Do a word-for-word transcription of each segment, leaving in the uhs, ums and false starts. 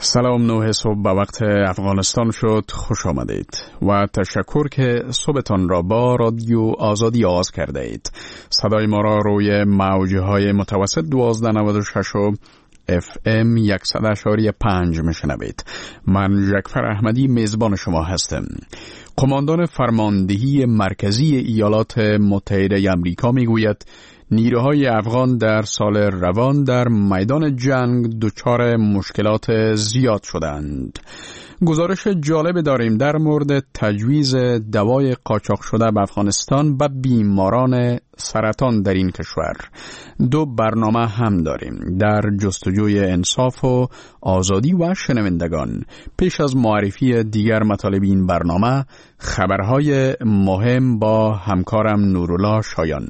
سلام، نه صبح به وقت افغانستان شد. خوش آمدید و تشکر که صبحتان را با رادیو آزادی آغاز کرده اید. صدای ما را روی موجه های متوسط دوازده نود و شش و اف ام صد و پنج میشنوید. من جعفر احمدی میزبان شما هستم. قماندان فرماندهی مرکزی ایالات متحده آمریکا میگوید نیروهای افغان در سال روان در میدان جنگ دچار مشکلات زیاد شدند. گزارش جالب داریم در مورد تجویز دوای قاچاق شده به افغانستان به بیماران سرطان در این کشور. دو برنامه هم داریم در جستجوی انصاف و آزادی و شنوندگان. پیش از معرفی دیگر مطالب این برنامه، خبرهای مهم با همکارم نورالله شایان.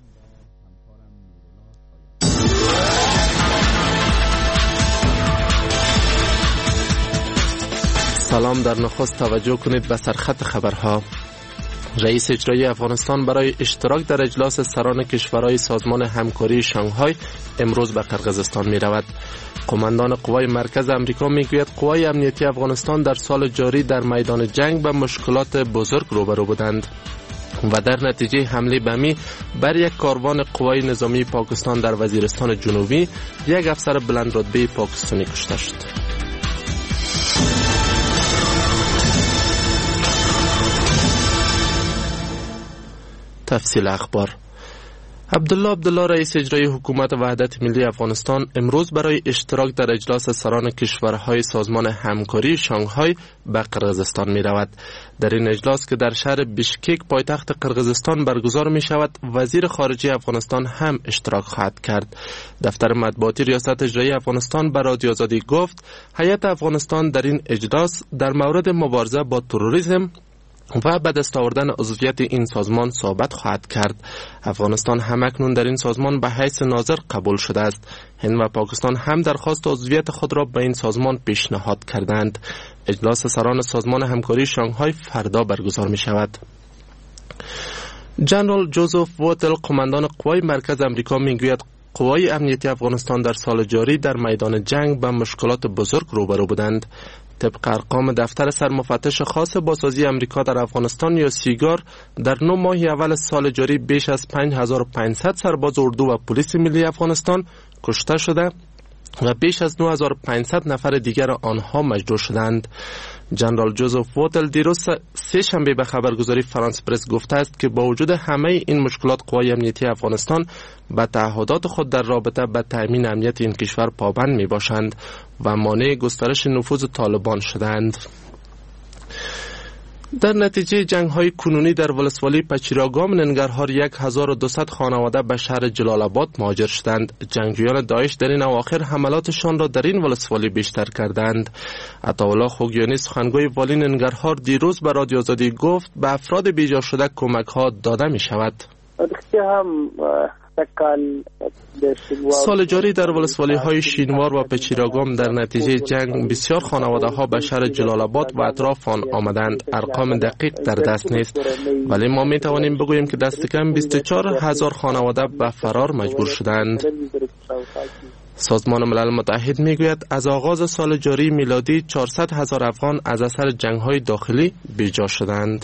سلام. در نخست توجه کنید به سرخط خبرها. رئیس اجرایی افغانستان برای اشتراک در اجلاس سران کشورهای سازمان همکاری شانگهای امروز به قرقیزستان می رود. قماندان قوای مرکز امریکا می گوید قوای امنیتی افغانستان در سال جاری در میدان جنگ به مشکلات بزرگ روبرو بودند و در نتیجه حمله بمی بر یک کاروان قوای نظامی پاکستان در وزیرستان جنوبی یک افسر بلند رتبه پاکستانی کشته شد. تفصیل اخبار. عبدالله عبدالله رئیس اجرایی حکومت وحدت ملی افغانستان امروز برای اشتراک در اجلاس سران کشورهای سازمان همکاری شانگهای به قرقیزستان می رود. در این اجلاس که در شهر بیشکک پایتخت قرقیزستان برگزار می شود، وزیر خارجه افغانستان هم اشتراک خواهد کرد. دفتر مطبوعاتی ریاست اجرایی افغانستان به رادیو آزادی گفت هیئت افغانستان در این اجلاس در مورد مبارزه با تروریسم و به دست آوردن عضویت این سازمان صحبت خواهد کرد. افغانستان همکنون در این سازمان به حیث ناظر قبول شده است. هند و پاکستان هم درخواست عضویت خود را به این سازمان پیشنهاد کردند. اجلاس سران سازمان همکاری شانگهای فردا برگزار می شود. جنرال جوزف واتل قماندان قوای مرکز امریکا می گوید قوای امنیتی افغانستان در سال جاری در میدان جنگ به مشکلات بزرگ روبرو بودند. طبق ارقام دفتر سرمفتش خاص بازسازی امریکا در افغانستان یا سیگار، در نه ماه اول سال جاری بیش از پنج هزار و پانصد سرباز اردو و پلیس ملی افغانستان کشته شده و بیش از نه هزار و پانصد نفر دیگر آنها مجروح شدند. جنرال جوزف واتل دیروز سه شنبه به خبرگزاری فرانس پرس گفته است که با وجود همه این مشکلات قوای امنیتی افغانستان به تعهدات خود در رابطه با تأمین امنیت این کشور پابند می باشند و مانع گسترش نفوذ طالبان شدند. در نتیجه جنگ های کنونی در ولسوالی پچیراگام ننگرهار یک هزار و دویست خانواده به شهر جلال آباد مهاجر شدند. جنگجویان داعش در این اواخر حملاتشان را در این ولسوالی بیشتر کردند. عطاالله خوگیانی سخنگوی والی ننگرهار دیروز به رادیو آزادی گفت به افراد بیجا شده کمک ها داده می شود. سال جاری در ولسوالی های شینوار و پچیراگام در نتیجه جنگ بسیار خانواده ها به شهر جلال آباد و اطراف آن آمدند. ارقام دقیق در دست نیست، ولی ما می توانیم بگوییم که دست کم بیست و چهار هزار خانواده به فرار مجبور شدند. سازمان ملل متحد می گوید از آغاز سال جاری میلادی چهارصد هزار افغان از اثر جنگ های داخلی بیجا شدند.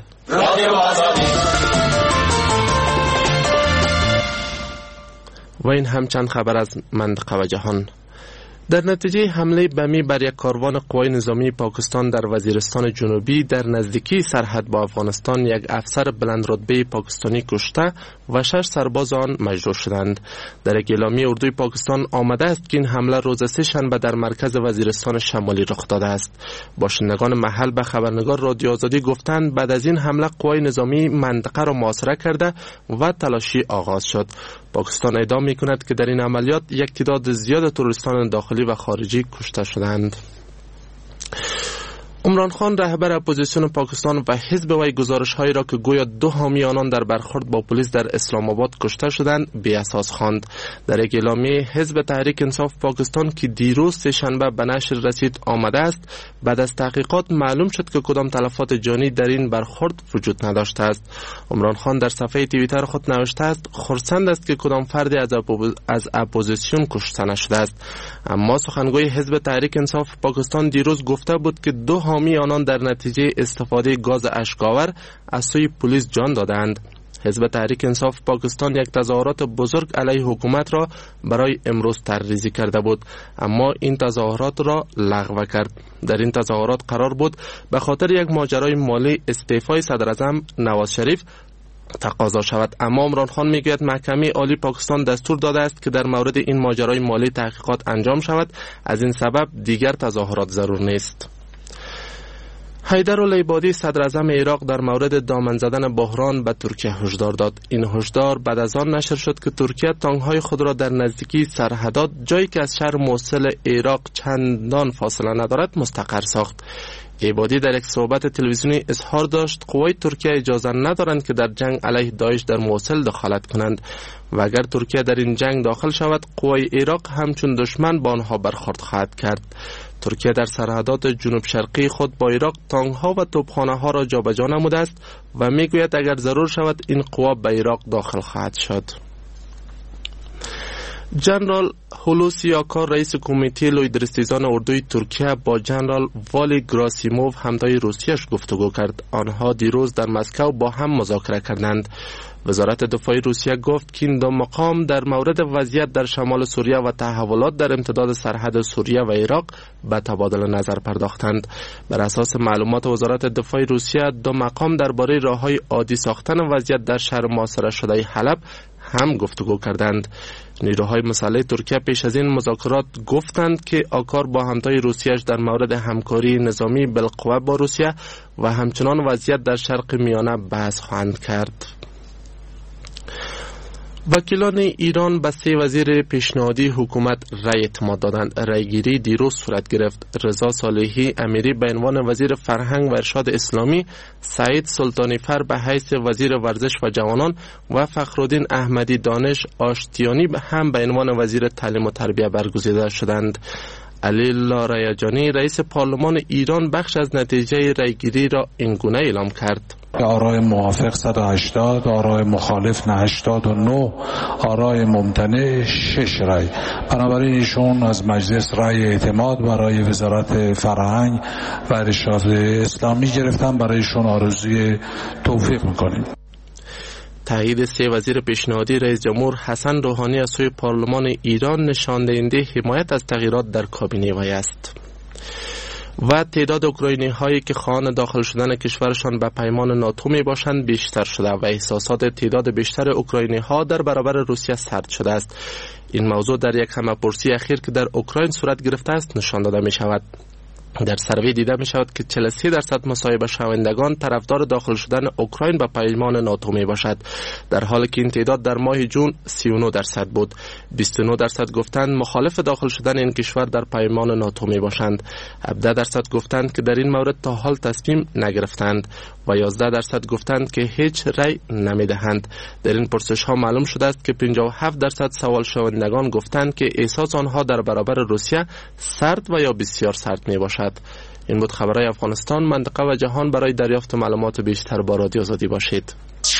و این هم چند خبر از منطقه و جهان. در نتیجه حمله بمی بر یک کاروان قوای نظامی پاکستان در وزیرستان جنوبی در نزدیکی سرحد با افغانستان یک افسر بلند رتبه پاکستانی کشته و شش سرباز آن مجروح شدند. در یک اعلامیه اردوی پاکستان آمده است که این حمله روز سه شنبه در مرکز وزیرستان شمالی رخ داده است. باشندگان محل به خبرنگار رادیو آزادی گفتند بعد از این حمله قوای نظامی منطقه را محاصره کرده و تلاشی آغاز شد. پاکستان ادعا می‌کند که در این عملیات یک تعداد زیاد تروریستان داخلی و خارجی کشته شدند. عمران خان رهبر اپوزیسیون پاکستان و حزب وی گزارش‌هایی را که گویا دو حامی آنان در برخورد با پلیس در اسلام آباد کشته شدند بی اساس خواند. در یک اعلامیه حزب تحریک انصاف پاکستان که دیروز سه‌شنبه به نشر رسید آمده است، بعد از تحقیقات معلوم شد که کدام تلفات جانی در این برخورد وجود نداشته است. عمران خان در صفحه توییتر خود نوشته است خرسند است که کدام فردی از اپو... از اپوزیسیون کشته نشده است. اما سخنگوی حزب تحریک انصاف پاکستان دیروز گفته بود که دو حامی آنان در نتیجه استفاده گاز اشک‌آور از سوی پلیس جان دادند. حزب تحریک انصاف پاکستان یک تظاهرات بزرگ علیه حکومت را برای امروز طرحریزی کرده بود، اما این تظاهرات را لغو کرد. در این تظاهرات قرار بود به خاطر یک ماجرای مالی استعفای صدر اعظم نواز شریف تقاضا شود، اما عمران خان میگوید محکمه عالی پاکستان دستور داده است که در مورد این ماجرای مالی تحقیقات انجام شود، از این سبب دیگر تظاهرات ضرور نیست. حیدرالعبادی صدر اعظم عراق در مورد دامن زدن بحران به ترکیه هشدار داد. این هشدار بعد از آن نشر شد که ترکیه تانک‌های خود را در نزدیکی سرحدات، جایی که از شهر موصل عراق چندان فاصله ندارد، مستقر ساخت. عبادی در یک صحبت تلویزیونی اظهار داشت قوای ترکیه اجازه ندارند که در جنگ علیه داعش در موصل دخالت کنند و اگر ترکیه در این جنگ داخل شود، قوای عراق همچون دشمن با آنها برخورد خواهد کرد. ترکیه در سرحدات جنوب شرقی خود با عراق تانک‌ها و توپخانه‌ها را جابجا نموده است و میگوید اگر ضرور شود این قوا به عراق داخل خواهد شد. جنرال هولوسی آکار رئیس کمیته لویدرستیزان اردوی ترکیه با جنرال والی گراسیموف همتای روسیه‌اش گفتگو کرد. آنها دیروز در مسکو با هم مذاکره کردند. وزارت دفاع روسیه گفت که این دو مقام در مورد وضعیت در شمال سوریه و تحولات در امتداد سرحد سوریه و عراق به تبادل نظر پرداختند. بر اساس معلومات وزارت دفاع روسیه، دو مقام درباره راه‌های عادی ساختن وضعیت در شهر محاصره شده حلب هم گفتگو کردند. نیروهای مسلح ترکیه پیش از این مذاکرات گفتند که آکار با همتای روسیه‌اش در مورد همکاری نظامی بالقوه با روسیه و همچنان وضعیت در شرق میانه بحث خواهند کرد. وکیلان ایران به سه وزیر پیشنهادی حکومت رأی اعتماد دادند. رأیگیری دیروز صورت گرفت. رضا صالحی امیری به عنوان وزیر فرهنگ و ارشاد اسلامی، سعید سلطانی فر به حیث وزیر ورزش و جوانان و فخرالدین احمدی دانش آشتیانی هم به عنوان وزیر تعلیم و تربیت برگزیده شدند. علی الله ریجانی رئیس پارلمان ایران بخش از نتیجه رأیگیری را اینگونه اعلام کرد: آرای موافق صد و هشتاد، آرای مخالف هشتاد و نه، آرای ممتنع شش رای. بنابراین ایشون از مجلس رای اعتماد برای وزارت فرهنگ و ارشاد اسلامی گرفتن. برایشون آرزوی توفیق میکنیم. تایید سه وزیر پیشنهادی رئیس جمهور حسن روحانی از سوی پارلمان ایران نشان دهنده حمایت از تغییرات در کابینه وی است. و تعداد اوکراینی هایی که خواهان داخل شدن کشورشان به پیمان ناتو می باشند بیشتر شده و احساسات تعداد بیشتر اوکراینی ها در برابر روسیه سرد شده است. این موضوع در یک همه‌پرسی اخیر که در اوکراین صورت گرفته است نشان داده می شود. در سروی دیده می شود که چهل و سه درصد مصاحبه شوندگان طرفدار داخل شدن اوکراین به پیمان ناتو می باشد، در حالی که این تعداد در ماه جون سی و نه درصد بود. بیست و نه درصد گفتند مخالف داخل شدن این کشور در پیمان ناتو می باشند. هفده درصد گفتند که در این مورد تا حال تصمیم نگرفتند و یازده درصد گفتند که هیچ رأی نمی دهند. در این پرسش ها معلوم شده است که پنجاه و هفت درصد سوال شوندگان گفتند که احساس آنها در برابر روسیه سرد و یا بسیار سرد می باشد. این بود خبرهای افغانستان، منطقه و جهان. برای دریافت معلومات بیشتر با رادیو آزادی باشید.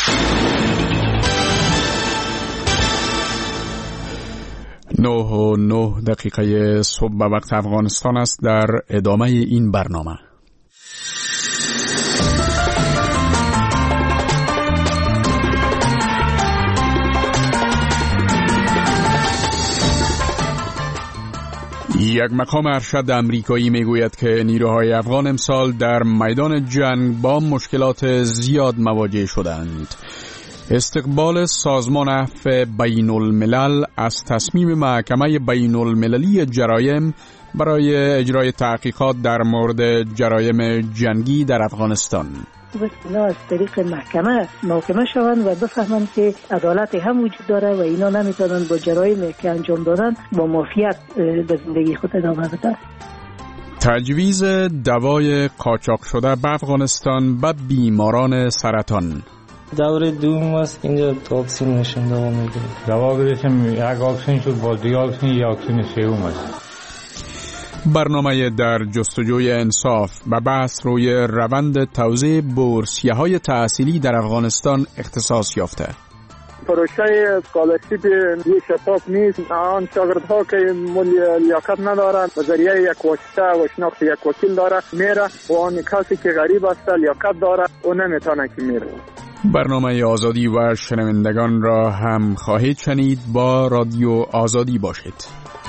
نه و نه دقیقه صبح به وقت افغانستان است. در ادامه این برنامه یک مقام ارشد امریکایی میگوید که نیروهای افغان امسال در میدان جنگ با مشکلات زیاد مواجه شدند. استقبال سازمان عفو بین الملل از تصمیم محکمه بین المللی جرایم برای اجرای تحقیقات در مورد جرایم جنگی در افغانستان. بس اینا از طریق محکمه محاکمه شوند و بفهمند که عدالت هم وجود داره و اینا نمیتونن با جرایمی که انجام دادن با معافیت به زندگی خود ادامه بدن. تجویز دوای قاچاق شده به افغانستان به بیماران سرطان. دوره دوم است اینجا واکسین نشون دوا میگیریم. دوا گرفتیم، یک واکسین شد، با دیگه واکسین یک واکسین سوم است. برنامه در جستجوی انصاف و بحث روی روند توزیع بورسیه‌های تحصیلی در افغانستان اختصاص یافته. پروژه اسکالرشیپ یه شفاف نیست. آن شاگردها که لیاقت ندارند به ذریعه یک واسطه و شناخت یک وکیل داره میره و آن کسی که غریب است لیاقت داره او نمیتونه که میره. برنامه آزادی و شنوندگان را هم خواهید شنید. با رادیو آزادی باشید.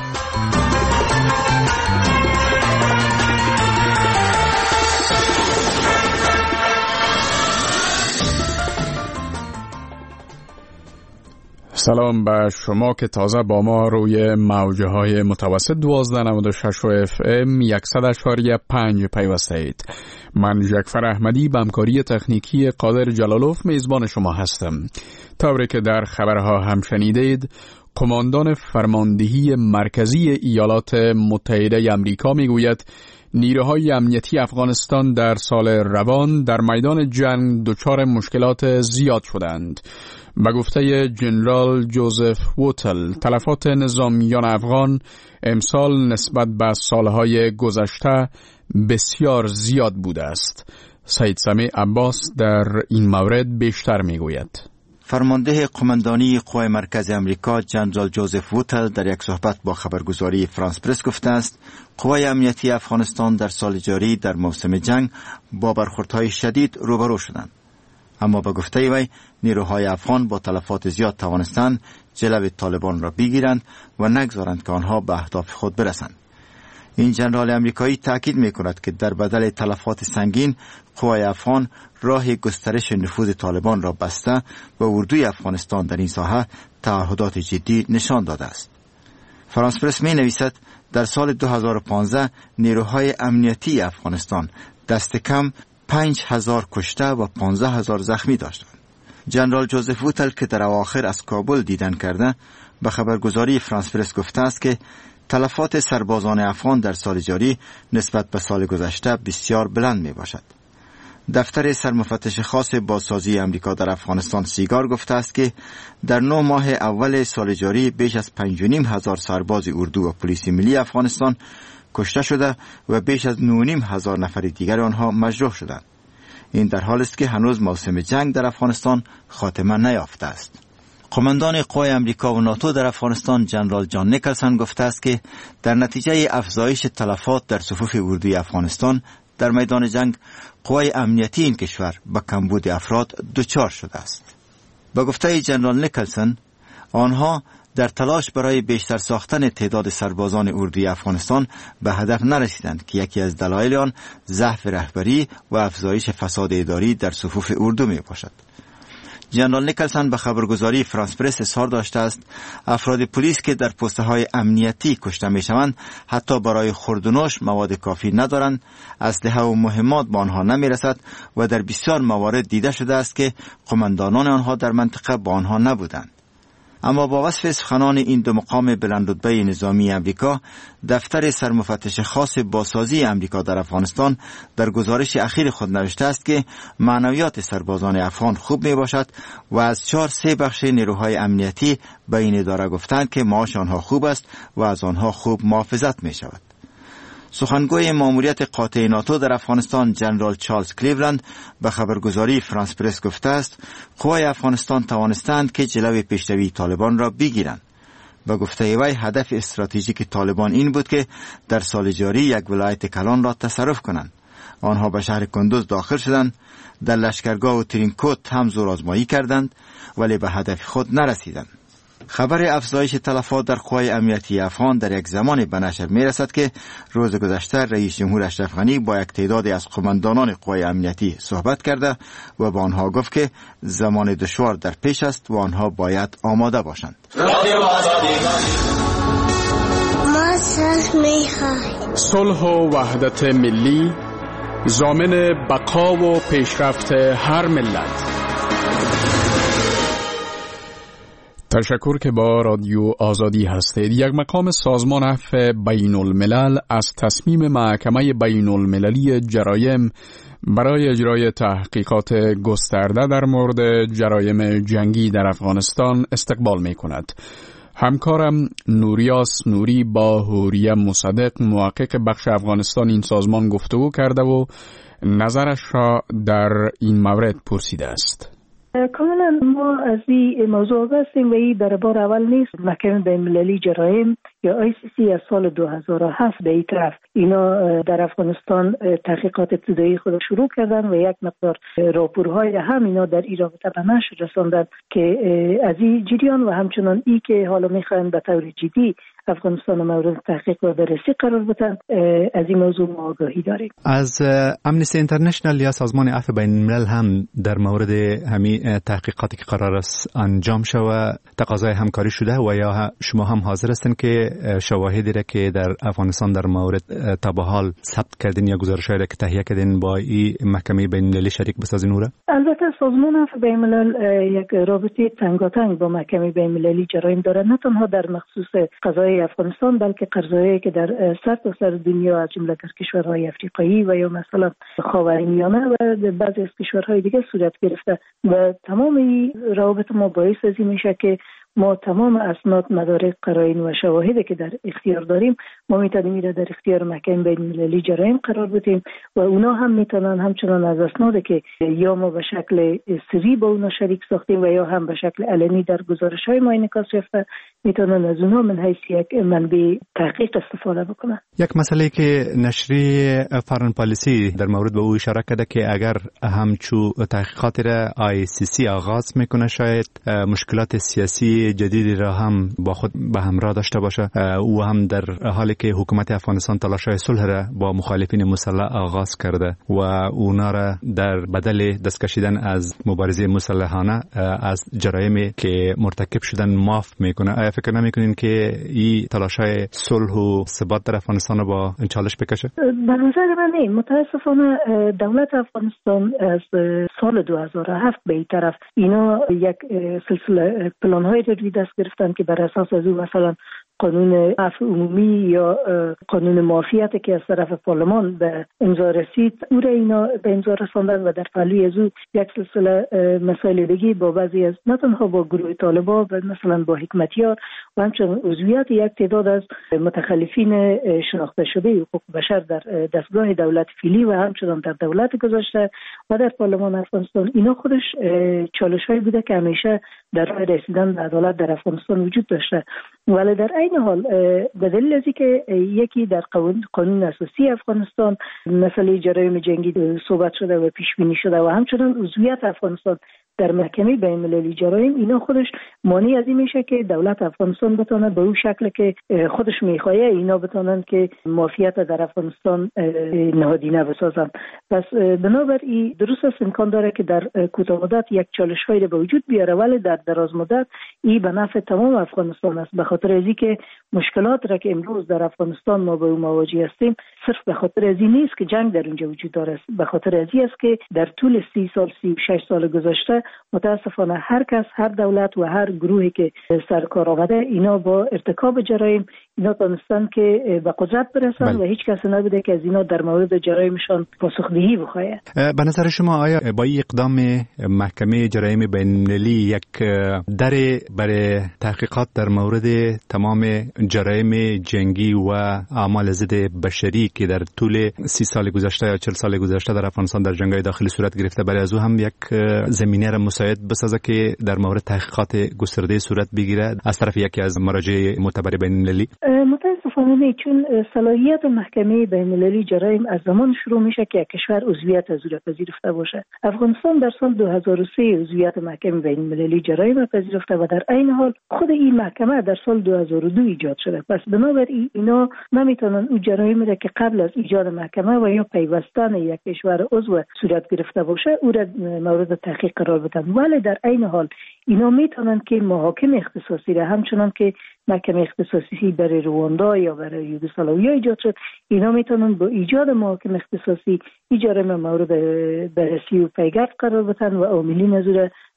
سلام به شما که تازه با ما روی موجه های متوسط دوازده نود و شش و اف ام صد اشاری پنج پیوسته اید. من جعفر احمدی به همکاری تکنیکی قادر جلالوف میزبان شما هستم. طوری که در خبرها هم شنیدید، قماندان فرماندهی مرکزی ایالات متحده امریکا میگوید نیروهای امنیتی افغانستان در سال روان در میدان جنگ دچار مشکلات زیاد شدند. به گفته جنرال جوزف ووتل، تلفات نظامیان افغان امسال نسبت به سالهای گذشته بسیار زیاد بوده است. سید سمیع عباس در این مورد بیشتر میگوید. فرمانده قماندانی قوای مرکز امریکا جنرال جوزف ووتل در یک صحبت با خبرگزاری فرانس پرس گفته است قوای امنیتی افغانستان در سال جاری در موسم جنگ با برخوردهای شدید روبرو شدند. اما به گفته وی نیروهای افغان با تلفات زیاد توانستند جلو طالبان را بگیرند و نگذارند که آنها به اهداف خود برسند. این جنرال امریکایی تاکید می‌کند که در بدل تلفات سنگین قوای افغان راه گسترش نفوذ طالبان را بسته و اردوی افغانستان در این ساحه تعهدات جدی نشان داده است. فرانس پرس می نویسد در سال دو هزار و پانزده نیروهای امنیتی افغانستان دست کم پنج هزار کشته و پانزده هزار زخمی داشتند. جنرال جوزف ووتل که در اواخر از کابل دیدن کرده به خبرگزاری فرانس پرس گفته است که تلفات سربازان افغان در سال جاری نسبت به سال گذشته بسیار بلند می باشد. دفتر سرمفتش خاص بازسازی امریکا در افغانستان سیگار گفته است که در نه ماه اول سال جاری بیش از پنج و نیم هزار سرباز اردو و پلیس ملی افغانستان کشته شده و بیش از نه و نیم هزار نفر دیگر آنها مجروح شدند. این در حالی است که هنوز موسم جنگ در افغانستان خاتمه نیافته است. قماندان قوای امریکا و ناتو در افغانستان جنرال جان نیکلسن گفته است که در نتیجه افزایش تلفات در صفوف اردوی افغانستان در میدان جنگ قوای امنیتی این کشور به کمبود افراد دچار شده است. به گفته جنرال نیکلسن آنها در تلاش برای بیشتر ساختن تعداد سربازان اردوی افغانستان به هدف نرسیدند که یکی از دلایل آن ضعف رهبری و افزایش فساد اداری در صفوف اردو می باشد. جنرال نیکلسن به خبرگزاری فرانس پرس اظهار داشته است افراد پلیس که در پست‌های امنیتی کشته می‌شوند حتی برای خورد و نوش مواد کافی ندارند، اسلحه و مهمات به آنها نمی‌رسد و در بسیار موارد دیده شده است که قماندانان آنها در منطقه با آنها نبودند. اما با وصف سخنان این دو مقام بلندرتبه نظامی امریکا، دفتر سرمفتش خاص بازسازی امریکا در افغانستان در گزارش اخیر خود نوشته است که معنویات سربازان افغان خوب می باشد و از چهار سه بخش نیروهای امنیتی به این اداره گفتند که معاش آنها خوب است و از آنها خوب محافظت می شود. سخنگوی ماموریت قاطع ناتو در افغانستان جنرال چارلز کلیولند به خبرگزاری فرانس پرس گفته است قوای افغانستان توانستند که جلوی پیشروی طالبان را بگیرند. به گفته وی هدف استراتژیک طالبان این بود که در سال جاری یک ولایت کلان را تصرف کنند. آنها به شهر کندوز داخل شدند، در لشکرگاه و ترینکوت هم زورآزمایی کردند ولی به هدف خود نرسیدند. خبر افزایش تلفات در قوای امنیتی افغان در یک زمان به نشر می رسد که روز گذشته رئیس جمهور اشرف غنی با یک تعدادی از قماندانان قوای امنیتی صحبت کرده و با آنها گفت که زمان دشوار در پیش است و آنها باید آماده باشند. ما صلح می خواهیم. صلح و وحدت ملی ضامن بقا و پیشرفت هر ملت. تشکر که با رادیو آزادی هستید. یک مقام سازمان عفو بین الملل از تصمیم محکمه بین المللی جرایم برای اجرای تحقیقات گسترده در مورد جرایم جنگی در افغانستان استقبال می کند. همکارم نوریاس نوری با هوریه مصدق محقق بخش افغانستان این سازمان گفتگو کرده و نظرش را در این مورد پرسیده است. کاملا ما از این موضوع هستیم و این در بار اول نیست. محکمه بین المللی جرایم یا آی سی سی از سال دو هزار و هفت به این طرف اینا در افغانستان تحقیقات ابتدایی خود شروع کردن و یک مقدار راپورهای هم اینا در این رابطه به نشر رساندن که از این جریان و همچنان ای که حالا میخواین به طور جدی افغانستان مورد تحقیق و بررسی قرار بدن، از این موضوع ما آگاهی داریم. از امنیستی اینترنشنال یا سازمان عفو بین الملل هم در مورد همین تحقیقاتی که قرار است انجام شود تقاضای همکاری شده و یا شما هم حاضر هستین که شواهدی را که در افغانستان در مورد تا به حال ثبت کردین یا گزارش‌هایی را که تهیه کردین با این محکمه بین المللی شریک بسازین اون را؟ البته سازمان عفو بین الملل یک رابطه تنگاتنگ با محکمه بین المللی جرایم داره، نه تنها در مخصوص قضای افغانستان بلکه قضایایی که در سر تا سر دنیا از جمله در کشورهای افریقایی و یا مثلا خاورمیانه و بعضی از کشورهای دیگه صورت گرفته و تمام این روابط ما باعث از این میشه که ما تمام اسناد، مدارک، قرائن و شواهدی که در اختیار داریم ما میتونیم میره در اختیار محکمه بین المللی جرایم قرار بدیم و اونا هم میتونن همچنان از اسنادی که یا ما به شکل سری با اونا شریک ساختیم و یا هم به شکل علنی در گزارش‌های ما انعکاس یافته میتونن از اونا من حیث یک منبع تحقیق استفاده بکنن. یک مسئله که نشریه فارن پالیسی در مورد به او اشاره کرده که اگر همچو تحقیقات را آی سی سی آغاز میکنه شاید مشکلات سیاسی جدیدی را هم با خود به همراه داشته باشه و هم در حالی که حکومت افغانستان تلاش‌های صلح را با مخالفین مسلح آغاز کرده و اونا را در بدل دست کشیدن از مبارزه مسلحانه از جرایمی که مرتکب شدن معاف میکنه. آیا فکر نمیکنین که این تلاش‌های صلح و ثبات در افغانستان را با چالش بکشه؟ به نظر من نه. متاسفانه دولت افغانستان از سال دو هزار و هفت به این طرف اینا یک سلسله پلان‌های روی دست گرفتن که بر اساس از اون مثلا قانون عفو عمومی یا قانون معافیت که از طرف پارلمان به امضا رسید او را اینا به امضا رساندن و در پهلوی از او یک سلسله مسائل دیگه با بعضی از نه تنها با گروه طالبان و مثلا با حکمتیار و همچنین عضویت یک تعداد از متخلفین شناخته شده حقوق بشر در دستگاه دولت فعلی و همچنین در دولت گذشته و در پارلمان افغانستان اینا خودش چالش‌هایی بوده که همیشه در راه رسیدن به عدالت در افغانستان وجود داشته، ولی در این حال به دلیل از اینکه یکی در قانون قانون اساسی افغانستان مسئله جرایم جنگی صحبت شده و پیش بینی شده و همچنین عضویت افغانستان در محکمه بین المللی جرایم اینا خودش مانع از این میشه که دولت افغانستان بتونه به اون شکل که خودش میخواد اینا بتونن که معافیت در افغانستان نهادینه بسازن. پس بنابراین درست است امکان داره که در کوتاه مدت یک چالش‌هایی به وجود بیاره ولی در دراز مدت این به نفع تمام افغانستان است، به خاطر از اینکه مشکلات را که امروز در افغانستان ما با اون مواجه هستیم صرف به خاطر از این نیست که جنگ در اونجا وجود داره، به خاطر از این است که در طول سی سال سی و شش سال گذشته متاسفانه هر کس، هر دولت و هر گروهی که سرکار آمده اینا با ارتکاب جرایم اینا تونستن که به قدرت برسن بل. و هیچ کس نبوده که از اینا در مورد جرایمشان پاسخدهی بخواد. به نظر شما آیا با این اقدام محکمه جرایم بین المللی یک در برای تحقیقات در مورد تمام جرایم جنگی و اعمال ضد بشری که در طول سی سال گذشته یا چهل سال گذشته در افغانستان در جنگ‌های داخلی صورت گرفته برای از او هم یک زمینه را مساعد بسازه که در مورد تحقیقات گسترده صورت بگیره از طرف یکی از مراجع معتبر بین المللی؟ متاسفانه نه، چون صلاحیت محکمه بین المللی جرایم از زمان شروع میشه که کشور عضویت از او پذیرفته باشه. افغانستان در سال دو هزار و سه عضویت محکمه بین المللی جرایم پذیرفته و در عین حال خود این محکمه در سال دو هزار و دو ایجاد شده. پس بنابراین اینا نمیتونن اون جرایمی را که قبل از ایجاد محکمه و یا پیوستن یک کشور عضو صورت گرفته باشه او را مورد تحقیق قرار بدن، ولی در عین حال اینا میتونن که محاکم اختصاصی را همچنان که محکمه اختصاصی برای رواندا یا برای یوگسلاوی ایجاد شد اینا میتونن با ایجاد محاکم اختصاصی این جرایم مورد بررسی و پیگرد قرار بدن و عاملین از او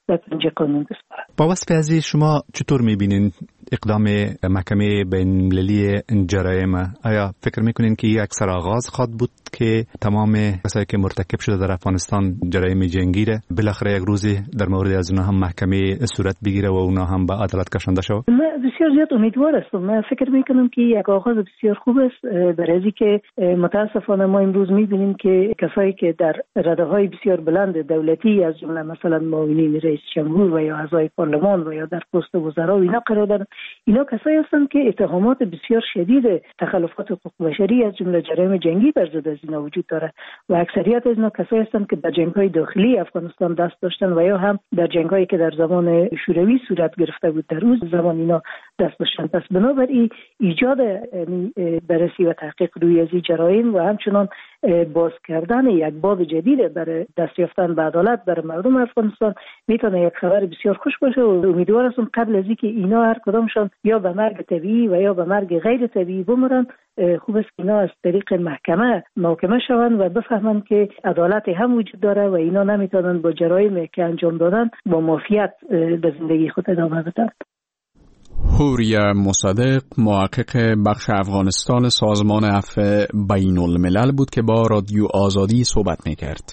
به پنج قانون بسپارد. با وصف از شما چطور میبینین اقدام محکمه بین‌المللی جرایم؟ آیا فکر میکنین که یک اکثر آغاز خواد بود که تمام کسایی که مرتکب شده در افغانستان جرایم جنگی را بالاخره یک روزی در مورد از اونها هم محکمه صورت بگیره و اونها هم به عدالت کشانده شود؟ من بسیار زیاد امیدوار هستم. من فکر میکنم که یک آغاز بسیار خوب است، برای اینکه متاسفانه ما امروز میبینیم که کسایی که در رده‌های بسیار بلند دولتی از جمله مثلا معاونین رئیس جمهور و یا اعضای پارلمان و یا در پست وزرا و اینا قرار دارن، اینا کسایی هستند که اتهامات بسیار شدید تخلفات حقوق بشری از جمله جرایم جنگی بر ضد از اینا وجود داره و اکثریت از اینا کسایی هستند که در جنگ‌های داخلی افغانستان دست داشتن و یا هم در جنگ‌هایی که در زمان شوروی صورت گرفته بود در اون زمان اینا دست داشتن. پس بنابراین ایجاد بررسی و تحقیق روی از جرایم و همچنان باز کردن یک باب جدید برای دست یافتن به عدالت برای مردم افغانستان میتونه یک خبر بسیار خوش باشه و امیدوار هستم قبل از اینکه اینا هر کدامشان یا به مرگ طبیعی و یا به مرگ غیر طبیعی بمیرن، خوب است که اینا از طریق محکمه محاکمه شوند و بفهمند که عدالت هم وجود داره و اینا نمیتونن با جرایمی که انجام دادن با معافیت به زندگی خود ادامه بدن. هوریا مصدق، محقق بخش افغانستان سازمان عفو بین الملل بود که با رادیو آزادی صحبت میکرد.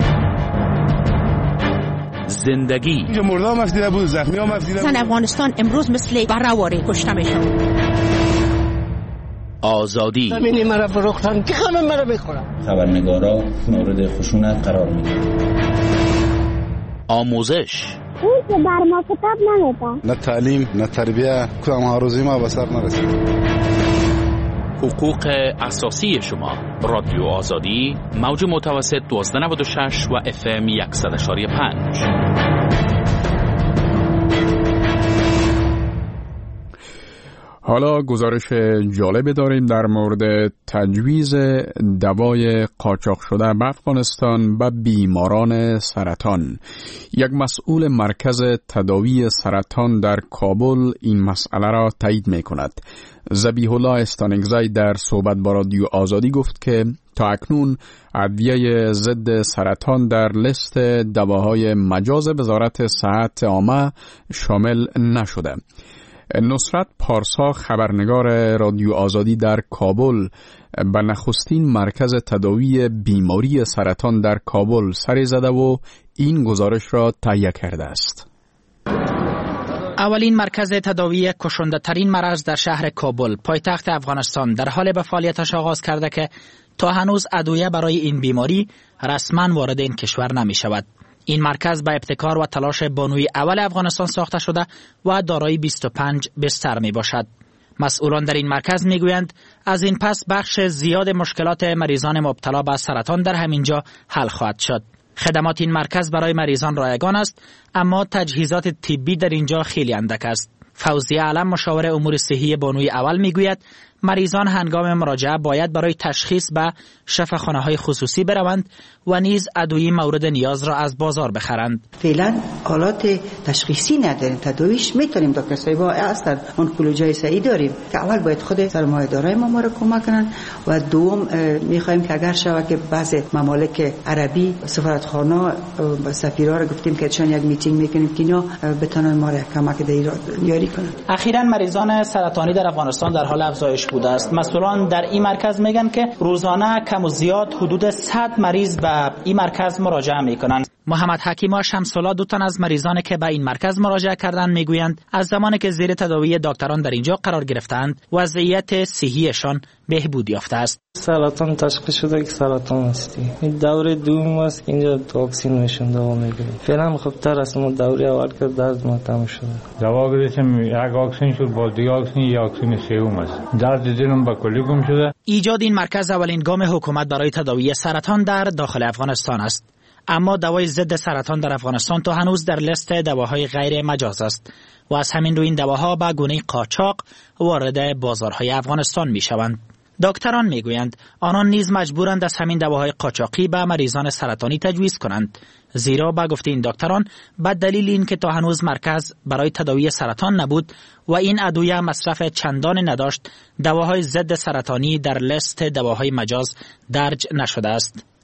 زندگی اینجا مردم مفدیده بود، زخمی ها مفدیده بود. زن افغانستان امروز مثل برهواری کشته میشن. آزادی زمینی مرا فروختن که همه مرا میخورن. خبرنگارا مورد خشونت قرار میگیرن. آموزش اون که بر ما کتاب نمیده، نه تعلیم نه تربیه، کدام ها روزی ما به سر نرسید. حقوق اساسی شما. رادیو آزادی موج متوسط دوازده نود و شش و اف ام صد و پنج. حالا گزارش جالب داریم در مورد تجویز دوای قاچاق شده به افغانستان به بیماران سرطان. یک مسئول مرکز تداوی سرطان در کابل این مسئله را تایید می کند. ذبیح الله استانگزی در صحبت با رادیو آزادی گفت که تا اکنون ادویه ضد سرطان در لیست دواهای مجاز وزارت صحت عامه شامل نشده. نصرت پارسا، خبرنگار رادیو آزادی در کابل، به نخستین مرکز تداوی بیماری سرطان در کابل سری زده و این گزارش را تهیه کرده است. اولین مرکز تداوی کشنده ترین مرض در شهر کابل، پایتخت افغانستان، در حال به فعالیتش آغاز کرده که تا هنوز ادویه برای این بیماری رسما وارد این کشور نمی شود. این مرکز به ابتکار و تلاش بانوی اول افغانستان ساخته شده و دارای بیست و پنج بستر می باشد. مسئولان در این مرکز می گویند از این پس بخش زیاد مشکلات مریضان مبتلا به سرطان در همینجا حل خواهد شد. خدمات این مرکز برای مریضان رایگان است، اما تجهیزات طبی در اینجا خیلی اندک است. فوزیه علم، مشاور امور صحی بانوی اول، می گوید مریضان هنگام مراجعه باید برای تشخیص به شفاخانه‌های خصوصی بروند و نیز ادویه مورد نیاز را از بازار بخرند. فعلا آلات تشخیصی نداریم، تداویش میتونیم دکتر صاحبا اصلا انکولوژی سعی داریم که اول باید خود سرمایه‌دارای ما ما را کمک کنن و دوم میخوایم که اگر شود که بعض ممالک عربی سفارتخانه و سفیرا را گفتیم که چون یک میتینگ میکنیم که اینا بتونن ما را کمک دیاری کنن. اخیراً مریضان سرطانی در افغانستان در حال افزایش بوده است. مسئولان در این مرکز میگن که روزانه کم و زیاد حدود صد مریض به این مرکز مراجعه میکنند. محمد حکیما شمس‌الله، دو تن از مریضانی که به این مرکز مراجعه کردند، میگویند از زمانی که زیر تداوی دکتران در اینجا قرار گرفتند وضعیت صحیشان بهبود یافته است. سرطان تشخیص شده که سرطان هستی. این دوره دوم است که اینجا واکسین نشون دوا میگیریم. فعلا خوبتر است، ما دوره اول که درد ما تموم شده. دوا گرفتم، یک واکسین شد، با دیگه واکسین یک واکسین سوم است. درد دلم به کلی گم شده. ایجاد این مرکز اولین گام حکومت برای تداوی سرطان در داخل افغانستان است. اما دوای ضد سرطان در افغانستان تا هنوز در لیست دواهای غیر مجاز است و از همین رو این دواها به گونه قاچاق وارد بازارهای افغانستان می شوند. دکتران می گویند آنان نیز مجبورند از همین دواهای قاچاقی به مریضان سرطانی تجویز کنند، زیرا به گفته این دکتران به دلیل این که تا هنوز مرکز برای تداوی سرطان نبود و این ادویه مصرف چندان نداشت، دواهای ضد سرطانی در لیست دواهای مجاز درج نشده است.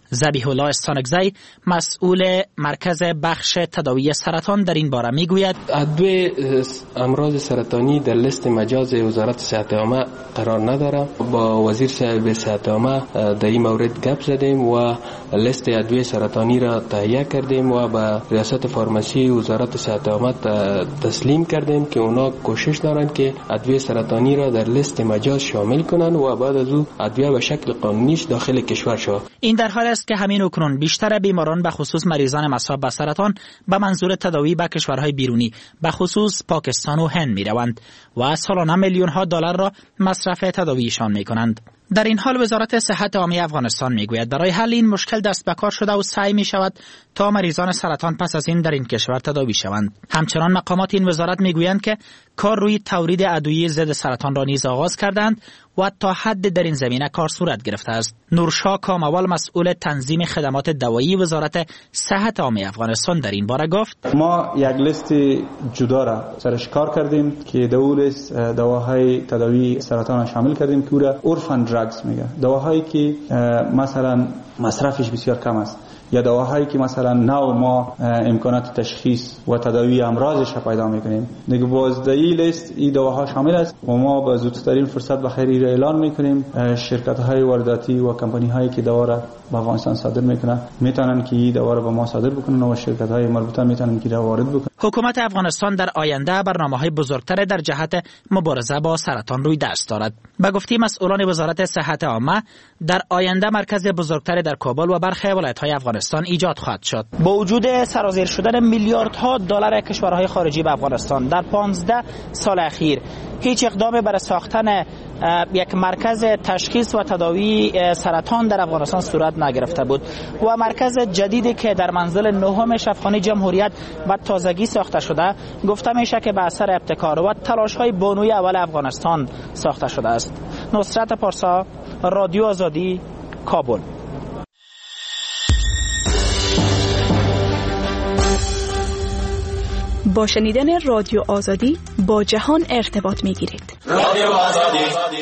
ذبیح الله استانکزی مسئول مرکز بخش تداوی سرطان در این باره میگوید ادویه امراض سرطانی در لیست مجاز وزارت صحت عامه قرار نداره. با وزیر صاحب صحت عامه در این مورد گپ زدیم و لیست ادویه سرطانی را تهیه کردیم و به ریاست فارماسی وزارت صحت عامه تسلیم کردیم که اونا کوشش دارند که ادویه سرطانی را در لیست مجاز شامل کنند و بعد از او ادویه به شکل قانونیش داخل کشور شود. این در حال است که همین اکنون بیشتر بیماران به خصوص مریضان مصاب به سرطان به منظور تداوی به کشورهای بیرونی به خصوص پاکستان و هند می روند و سالانه میلیون ها دلار را مصرف تداویشان می کنند. در این حال وزارت صحت عامه افغانستان میگوید برای حل این مشکل دست به کار شده و سعی می شود تا مریضان سرطان پس از این در این کشور تداوی شوند. همچنان مقامات این وزارت میگویند که کار روی تولید ادویه ضد سرطان را نیز آغاز کردند و تا حد در این زمینه کار صورت گرفته است. نورشاه کاموال مسئول تنظیم خدمات دوایی وزارت صحت عامه افغانستان در این باره گفت ما یک لیست جدا را سرش کار کردیم که در اون لیست دواهای تداوی سرطان شامل کردیم که او را اورفن دراگز میگه، دواهایی که مثلا مصرفش بسیار کم است یا دواهایی که مثلا نو ما امکانات تشخیص و تداوی امراضش را پیدا میکنیم. دیگه باز در این لیست این دواها شامل است و ما با زودترین فرصت به خیر را اعلان میکنیم. شرکت های وارداتی و کمپانی هایی که دوا را به افغانستان صادر میکنن میتونن که این دوا را به ما صادر بکنن و شرکت های مربوطه میتونن که را وارد بکنن. حکومت افغانستان در آینده برنامه‌های بزرگتر در جهت مبارزه با سرطان روی دست دارد. به گفته مسئولان وزارت صحت عامه در آینده مرکز بزرگتر در کابل و برخی ولایت‌های افغانستان ایجاد خواهد شد. با وجود سرازیر شدن میلیاردها دلار کشورهای خارجی به افغانستان در پانزده سال اخیر هیچ اقدامی برای ساختن یک مرکز تشخیص و تداوی سرطان در افغانستان صورت نگرفته بود و مرکز جدیدی که در منزل نهم شفاخانه جمهوریت به تازگی ساخته شده گفته میشه که به اثر ابتکار و تلاش‌های بانوی اول افغانستان ساخته شده است. نصرت پارسا، رادیو آزادی، کابل. با شنیدن رادیو آزادی با جهان ارتباط می‌گیرید. رادیو آزادی.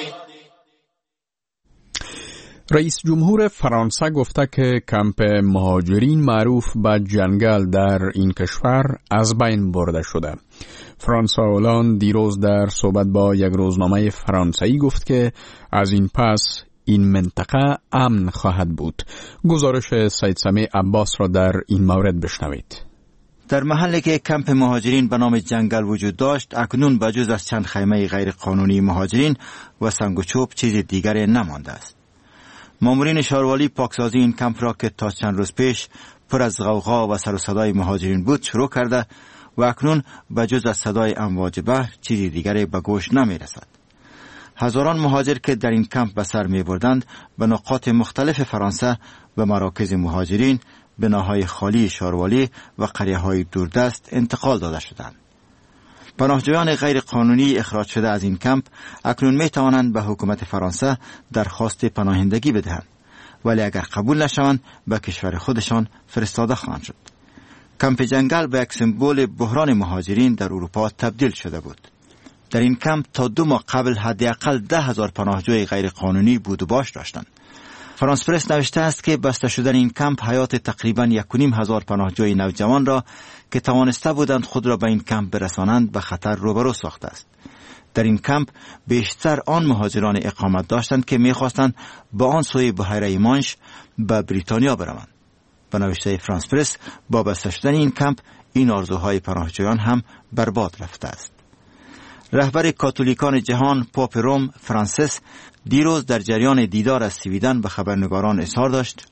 رئیس جمهور فرانسه گفته که کمپ مهاجرین معروف به جنگل در این کشور از بین برده شده. فرانسوا هولند دیروز در صحبت با یک روزنامه فرانسوی گفت که از این پس این منطقه امن خواهد بود. گزارش سید سمیع عباس را در این مورد بشنوید. در محلی که کمپ مهاجرین به نام جنگل وجود داشت، اکنون بجز از چند خیمه غیر قانونی مهاجرین و سنگ و چوب چیز دیگری نمانده است. مامورین شهرواری پاکسازی این کمپ را که تا چند روز پیش پر از غوغا و سر و صدای مهاجرین بود شروع کرده و اکنون بجز از صدای امواج بحر چیز دیگری به گوش نمی رسد. هزاران مهاجر که در این کمپ به سر می بردند به نقاط مختلف فرانسه و مراکز مهاجرین، بناهای خالی شهرواری و قریه‌های دوردست انتقال داده شدند. پناهجویان غیر قانونی اخراج شده از این کمپ اکنون می توانند به حکومت فرانسه درخواست پناهندگی بدهند، ولی اگر قبول نشوند به کشور خودشان فرستاده خواهند شد. کمپ جنگل به یک سمبل بحران مهاجرین در اروپا تبدیل شده بود. در این کمپ تا دو ماه قبل حداقل ده هزار پناهجوی غیر قانونی بود و باش داشتند. فرانس پرس نوشته است که بسته شدن این کمپ حیات تقریباً یک و نیم هزار پناهجوی نوجوان را که توانسته بودند خود را به این کمپ برسانند به خطر روبرو ساخته است. در این کمپ بیشتر آن مهاجران اقامت داشتند که می‌خواستند با آن سوی بحیره مانش به بریتانیا بروند. به نوشته فرانس پرس با بسته شدن این کمپ این آرزوهای پناهجویان هم برباد رفته است. رهبر کاتولیکان جهان پاپ روم فرانسیس دیروز در جریان دیدار از سویدن به خبرنگاران اظهار داشت: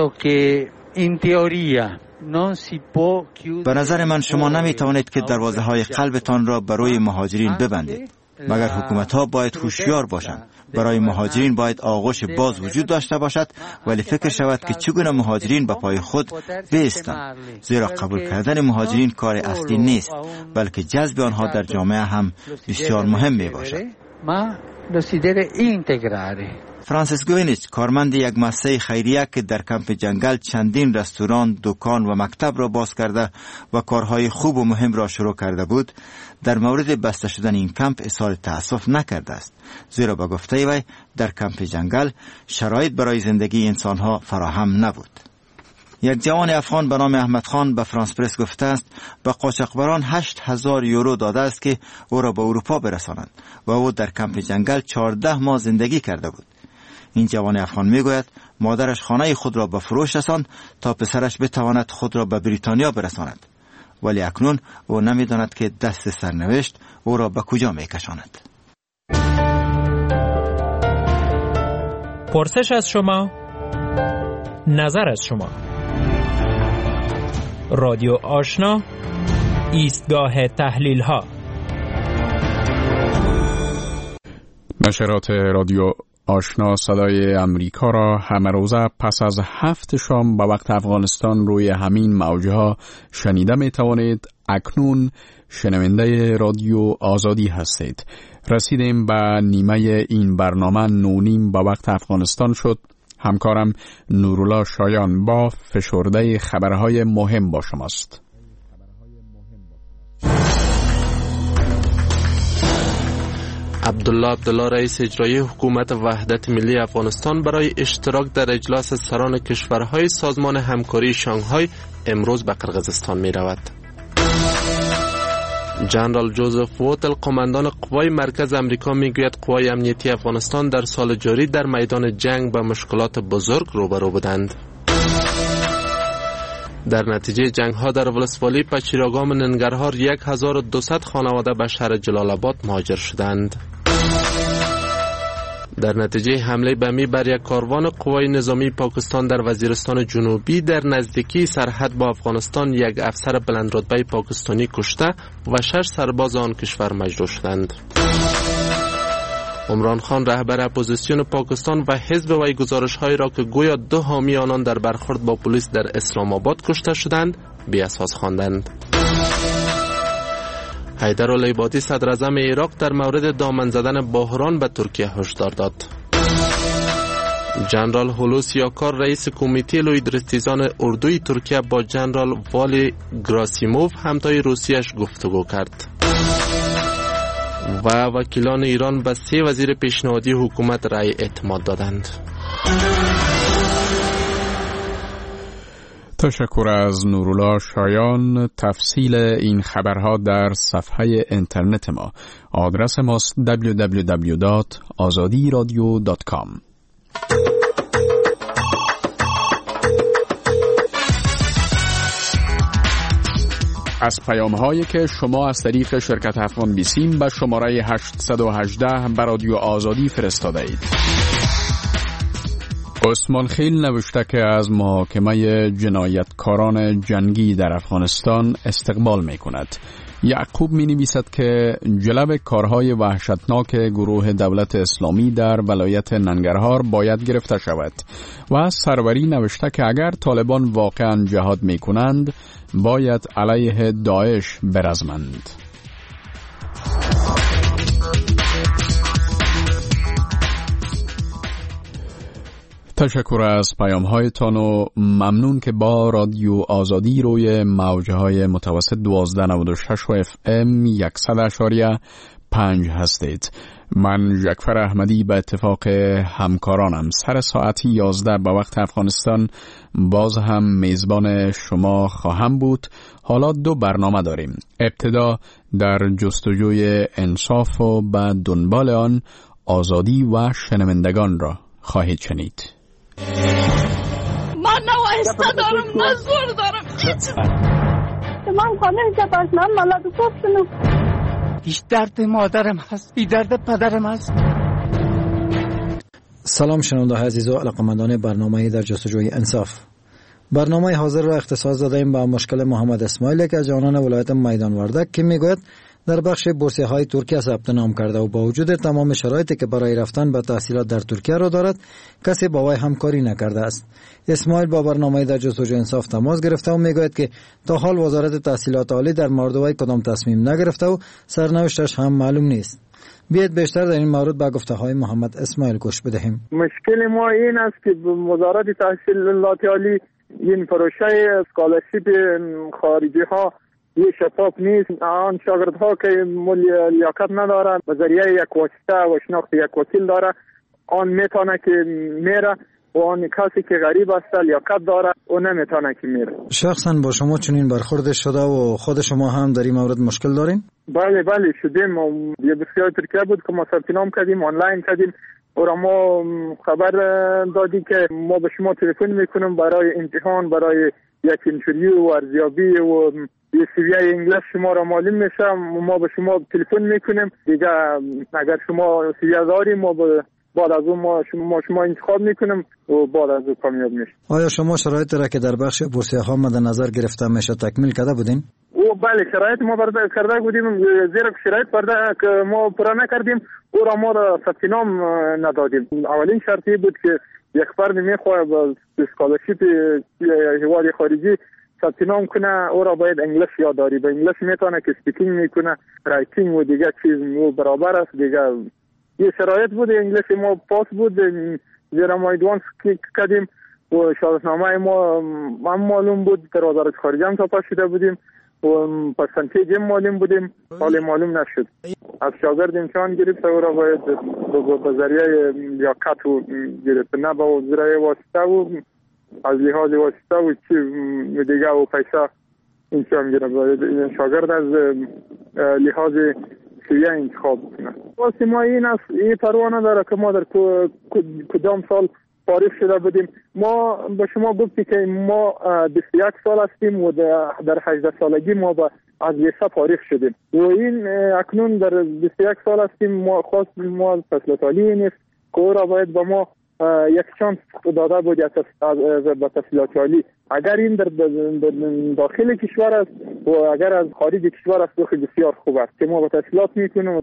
به نظر من شما نمی توانید که دروازه های قلبتان را برای مهاجرین ببندید، مگر حکومت ها باید هوشیار باشند. برای مهاجرین باید آغوش باز وجود داشته باشد، ولی فکر شود که چگونه مهاجرین به پای خود بایستند، زیرا قبول کردن مهاجرین کار اصلی نیست، بلکه جذب آنها در جامعه هم بسیار مهم می باشد. فرانسیس گوینیچ کارمند یک مؤسسه خیریه که در کمپ جنگل چندین رستوران، دکان و مکتب را باز کرده و کارهای خوب و مهم را شروع کرده بود، در مورد بسته شدن این کمپ اظهار تأسف نکرده است، زیرا به گفته وی در کمپ جنگل شرایط برای زندگی انسانها فراهم نبود. یک جوان افغان به نام احمد خان به فرانس پرس گفته است به قاچاقبران هشت هزار یورو داده است که او را به اروپا برسانند و او در کمپ جنگل چهارده ماه زندگی کرده بود. این جوان افغان میگوید مادرش خانه خود را به فروش رساند تا پسرش بتواند خود را به بریتانیا برساند، ولی اکنون او نمیداند که دست سرنوشت او را به کجا میکشاند. پرسش از شما، نظر از شما. رادیو آشنا، ایستگاه تحلیل ها. نشرات رادیو آشنا صدای امریکا را همه روزه پس از هفت شام به وقت افغانستان روی همین موجها شنیده می توانید. اکنون شنونده رادیو آزادی هستید. رسیدیم به نیمه این برنامه نونیم به وقت افغانستان شد. همکارم نورالله شایان با فشرده خبرهای مهم با شماست. عبدالله عبدالله رئیس اجرایی حکومت وحدت ملی افغانستان برای اشتراک در اجلاس سران کشورهای سازمان همکاری شانگهای امروز به قرقیزستان می رود. جنرال جوزف ووتل قماندان قوای مرکز امریکا میگوید قوای امنیتی افغانستان در سال جاری در میدان جنگ با مشکلات بزرگ روبرو بودند. در نتیجه جنگ ها در ولسوالی پچیراگام ننگرهار یک هزار و دویست خانواده به شهر جلال آباد مهاجر شدند. در نتیجه حمله بمی بر یک کاروان قوای نظامی پاکستان در وزیرستان جنوبی در نزدیکی سرحد با افغانستان یک افسر بلندرتبه پاکستانی کشته و شش سرباز آن کشور مجروح شدند. عمران خان رهبر اپوزیسیون پاکستان و حزب وی گزارش‌هایی را که گویا دو حامی آنان در برخورد با پلیس در اسلام آباد کشته شدند بی اساس خواندند. حیدر العبادی صدر اعظم عراق در مورد دامن زدن بحران به ترکیه هشدار داد. جنرال هولوسی یاکار رئیس کمیته لویدرستیزان اردوی ترکیه با جنرال والی گراسیموف همتای روسیش گفتگو کرد. و وکیلان ایران به سه وزیر پیشنهادی حکومت رأی اعتماد دادند. تشکر از نورالله شایان. تفصیل این خبرها در صفحه اینترنت ما. آدرس ماست دبلیو دبلیو دبلیو دات آزادی رادیو دات کام. از پیام هایی که شما از طریق شرکت افغان بیسیم به شماره هشت یک هشت به رادیو آزادی فرستاده اید. عثمان خیل نوشته که از محاکمه جنایتکاران جنگی در افغانستان استقبال می کند. یعقوب می نویسد که جلب کارهای وحشتناک گروه دولت اسلامی در ولایت ننگرهار باید گرفته شود و سروری نوشته که اگر طالبان واقعا جهاد می کنند باید علیه داعش برزمند. تشکر از پیام هایتان و ممنون که با رادیو آزادی روی موجه های متوسط دوازده نود و شش و اف ام صد اشاریه پنج هستید. من جعفر احمدی به اتفاق همکارانم سر ساعت یازده به وقت افغانستان باز هم میزبان شما خواهم بود. حالا دو برنامه داریم. ابتدا در جستجوی انصاف و به دنبال آن آزادی و شنوندگان را خواهید شنید. من نه وایسته دارم نه زور دارم هیچ من خانه جباز من ملاد گفتنو هیچ درد مادرم هست هیچ درد پدرم هست. سلام شنونده های عزیز و علاقمندان برنامه در جستجوی انصاف. برنامه حاضر را اختصاص دادیم به مشکل محمد اسماعیل که جوانان ولایت میدان وردک که میگوید در بخش بورسیه های ترکیه ثبت نام کرده و با وجود تمام شرایطی که برای رفتن به تحصیلات در ترکیه را دارد، کسی با وی همکاری نکرده است. اسماعیل با برنامه در جستجوی انصاف تماس گرفته و میگوید که تا حال وزارت تحصیلات عالی در مورد وی کدام تصمیم نگرفته و سرنوشتش هم معلوم نیست. بیاید بیشتر در این مورد با گفته های محمد اسماعیل گوش بدهیم. مشکل ما این است که وزارت تحصیلات عالی این پروژه اسکالرشیپ خارجی ها یه شفاف نیست. آن شاگردها که لیاقت ندارن به ذریعه یک واسطه و شناخت یک وکیل داره، آن میتونه که میره و آن کسی که غریب است لیاقت داره و نمیتونه که میره. شخصا با شما چنین برخورد شده و خود شما هم در این مورد مشکل دارین؟ بله بله شدیم. یه بسیار ترکیه بود که ما ثبت نام کردیم، آنلاین کردیم و ما خبر دادی که ما به شما تلفن میکنیم برای امتحان، برای یک اینترویو و ارزیابی و یه سویه انگلیس شما را معلوم میشه، ما به شما تلفن میکنیم دیگه. اگر شما سویه داری ما بعد از اون ما شما, شما انتخاب میکنیم و بعد از اون کامیاب میشیم. آیا شما شرایط را که در بخش بورسیه ها مد نظر گرفته میشه تکمیل کرده بودین؟ او بله شرایط ما برده کرده بودیم، زیرا شرایط برده که ما پورا نکردیم او را ما را ثبت نام ندادیم. اولین شرطی بود که یک فرد میخواد با اسکالرشیپ هوای خارجی ثبت نام کنه، او را باید انگلیس یاد داری. به انگلیس میتونه که اسپیکینگ میکنه، رایتینگ و دیگه چیز و برابر است دیگه. یه شرایط بود انگلیس ما پاس بود، زیرا ما ایدوانس کردیم و شهادتنامه ما هم معلوم بود، در وزارت خارجه هم تاپا شده بودیم و پرسنتیج هم معلوم بودیم، حال معلوم نشد. از شاگرد امتحان گرفت و را باید به ذریعه لیاقت و گرفت، نه به ذریعه واسطه و از لحاظ واسطه و چی دیگه و پیسه امتحان گرفت. شاگرد از لحاظ سویه انتخاب کنه. واسه ما این است، این پروانه داره که ما در کدام سال فارغ شده بودیم. ما به شما گفتی که ما بیست و یک سال هستیم و در هجده سالگی ما با از لیسه فارغ شدیم و این اکنون در بیست و یک سال هستیم. ما خواست ما تحصیلات عالی نیست که او را باید با ما یک شانس داده بود به تحصیلات عالی. اگر این در داخل کشور است و اگر از خارج کشور است بسیار خوب است که ما با تحصیلات میکنیم.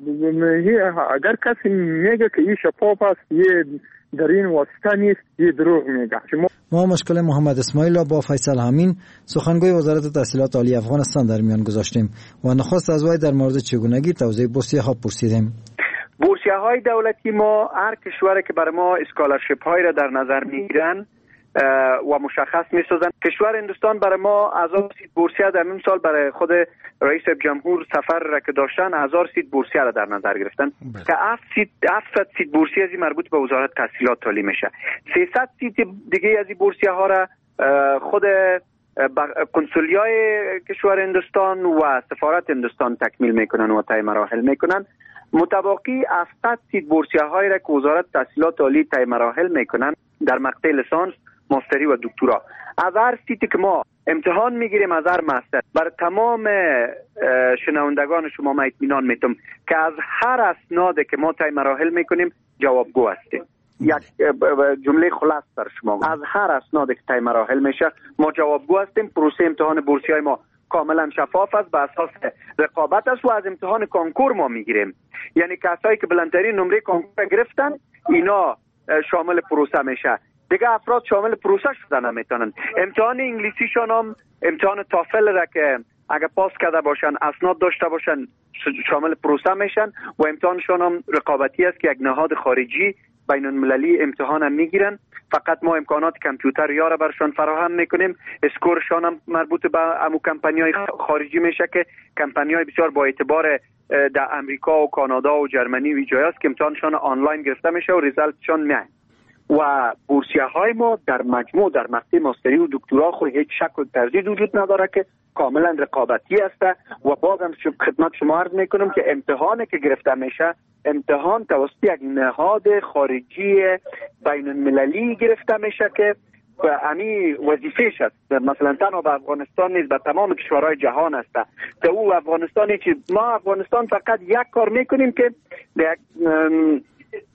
اگر کسی میگه که این شفاف است، یه در این واسطه نیست، یه دروغ میگه. ما مشکل محمد اسماعیل را با فیصل همین سخنگوی وزارت تحصیلات عالی افغانستان در میان گذاشتیم و نخست از وی در مورد چگونگی توزیع بورسیه ها پرسیدیم. بورسیه های دولتی ما هر کشوری که برای ما اسکالرشیپ های را در نظر میگیرن و مشخص میسازن. کشور هندوستان برای ما هزار سیت بورسیه در این سال برای خود رئیس جمهور سفر را که داشتن هزار سیت بورسیه را در نظر گرفتن که هفت سیت هفتصد سیت بورسیه از مربوط به وزارت تحصیلات عالی میشه. سیصد سیت دیگه از این بورسیه ها را خود کنسولیای کشور هندوستان و سفارت هندوستان تکمیل میکنن و طی مراحل میکنن. متباقی هفتصد سیت بورسیه هایی را که وزارت تحصیلات عالی طی مراحل میکنن در مقطع لیسانس، ماستری و دکترا. از هر سیتی که ما امتحان میگیریم از هر ماستر، بر تمام شنوندگان شما ما اطمینان میتم که از هر اسنادی که ما طی مراحل میکنیم جوابگو هستیم. یک جمله خلاص بر شما، از هر اسنادی که طی مراحل میشه ما جوابگو هستیم. پروسه امتحان بورسیه های ما کاملا شفاف است، به اساس رقابت است و از امتحان کنکور ما میگیریم. یعنی کسایی که بلندترین نمره کنکور گرفتن اینا شامل پروسه میشه، دیگه افراد شامل پروسه شدن نمیتونن. امتحان انگلیسیشان هم امتحان تافل را که اگه پاس کرده باشن، اسناد داشته باشن، شامل پروسه میشن و امتحانشان هم رقابتی است که یک نهاد خارجی بین المللی امتحان هم میگیرن. فقط ما امکانات کامپیوتر یا را برشان فراهم میکنیم. اسکورشان هم مربوط به امو کمپانی‌های خارجی میشه که کمپانی‌های بسیار با اعتبار در امریکا و کانادا و جرمنی و جای است که امتحانشان آنلاین گرفته میشه و ریزالتشان میاد. و بورسیه های ما در مجموع در مقطع ماستری و دکترا خود هیچ شک و تردید وجود نداره که کاملا رقابتی است و بازم خدمت شما عرض میکنم که امتحانی که گرفته میشه امتحان توسط یک نهاد خارجی بین المللی گرفته میشه که امی وظیفه‌ش است. مثلا تنها به افغانستان نیست، به تمام کشورهای جهان است. که او افغانستانی که ما افغانستان فقط یک کار میکنیم که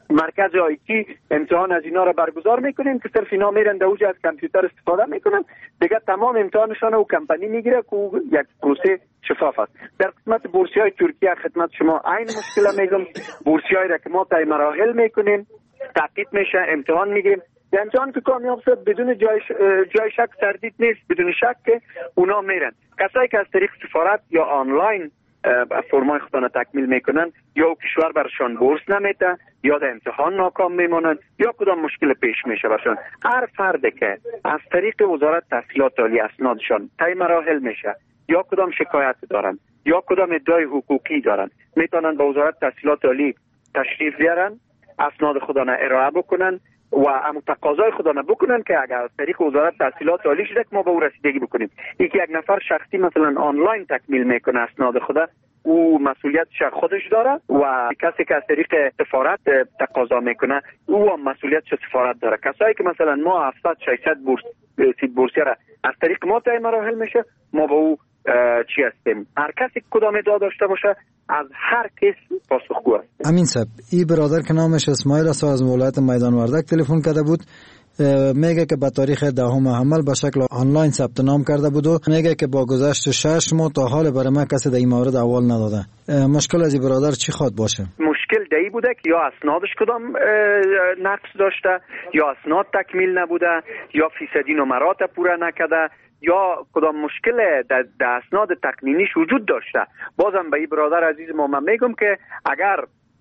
مرکز آیتی امتحان از اینا را برگزار میکنیم که صرف اینا میرن در اوج از کامپیوتر استفاده میکنن، دیگه تمام امتحانشان او کمپانی میگیره که یک پروسه شفاف است. در قسمت بورسی های ترکیه خدمت شما عین مشکل میگم، بورسی های را که ما طی مراحل میکنیم، تحقیق میشه، امتحان میگیریم، امتحان که کامیاب شد بدون جای, ش... جای شک تردید نیست، بدون شک که اونا میرن. کسایی که از طریق سفارت یا آنلاین فرمای خودانه تکمیل میکنن یا کشور برشان بورس نمیده یا در امتحان ناکام میمونن یا کدام مشکل پیش میشه برشان. هر فردی که از طریق وزارت تحصیلات عالی اسنادشان طی مراحل میشه یا کدام شکایت دارن یا کدام ادعای حقوقی دارن، میتونن به وزارت تحصیلات عالی تشریف بیارن، اسناد خودانه ارائه بکنن و هم تقاضای خودانه بکنن که اگر از طریق وزارت تحصیلات عالی شده که ما به او رسیدگی بکنیم. یکی یک نفر شخصی مثلا آنلاین تکمیل میکنه اسناد خدا، او مسئولیتش خودش داره و کسی که از طریق سفارت تقاضا میکنه او هم مسئولیتش سفارت داره. کسایی که مثلا ما هفتصد ششصد بورس سید بورسیه را از طریق ما طی مراحل میشه، ما به او چی هستیم. هر کسی کدام ادعا داشته باشه از هر کس پاسخگو است. امین صاحب، این برادر که نامش اسماعیل است از ولایت میدان وردک تلفن کرده بود، میگه که به تاریخ دهم حمل به شکل آنلاین ثبت نام کرده بود و میگه که با گذشت شش ماه تا حال برای ما کسی در این مورد احوال نداده. مشکل از این برادر چی خواد باشه؟ مشکل دایی بوده که یا اسنادش کدام نقص داشته یا اسناد تکمیل نبوده یا فیصدی نمرات پوره نکرده یا کدام مشکل در اسناد تقنینیش وجود داشته. بازم به این برادر عزیز ما من میگم که اگر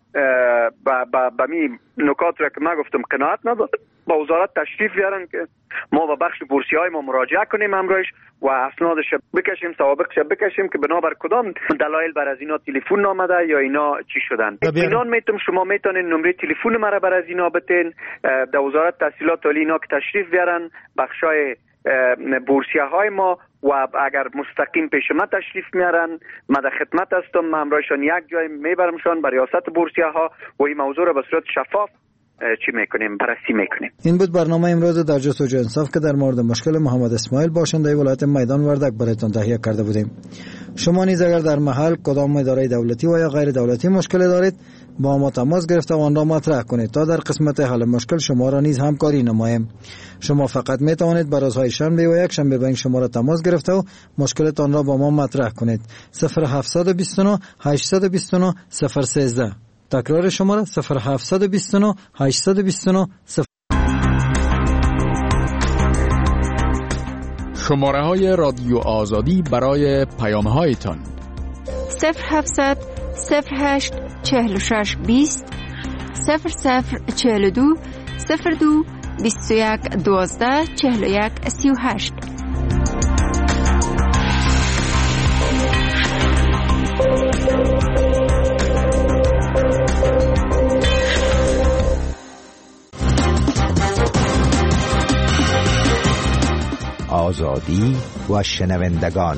به می نکات را که من گفتم قناعت نداره با وزارت تشریف بیارن که ما به بخش بورسی های ما مراجعه کنیم امروز و اسنادش بکشیم، سوابقش بکشیم که بنابر کدام دلایل بر از اینا تلفن آمده یا اینا چی شدن. اطمینان میتونم شما میتونین نمره تلفن مرا بر از اینا بتین در وزارت تحصیلات عالی اینا که تشریف بیارن بخشای بورسیه های ما و اگر مستقیم پیش ما تشریف میارن ما در خدمت هستم، من همراهشان یک جای میبرمشان بر ریاست بورسیه ها و این موضوع را به صورت شفاف چی میکنیم بررسی میکنیم. این بود برنامه امروز در جستجوی انصاف که در مورد مشکل محمد اسماعیل باشنده ولایت میدان وردک برایتان تهیه کرده بودیم. شما نیز اگر در محل کدام اداره دولتی و یا غیر دولتی مشکل دارید با ما تماس گرفته و آن را مطرح کنید تا در قسمت حل مشکل شما را نیز همکاری نماییم. شما فقط می توانید بر روزهای شنبه و یک شنبه با این شماره تماس گرفته و مشکلتان را با ما مطرح کنید. صفر هفت دو نه هشت دو نه صفر یک سه. تکرار شماره صفر هفت دو نه هشت دو نه صفر. شماره های رادیو آزادی برای پیام هایتان صفر هفتصد صفر هشت چهل و شش بیست صفر صفر چهل و دو صفر دو بیست و یک دوازده چهل و یک سی و هشت. آزادی و شنوندگان.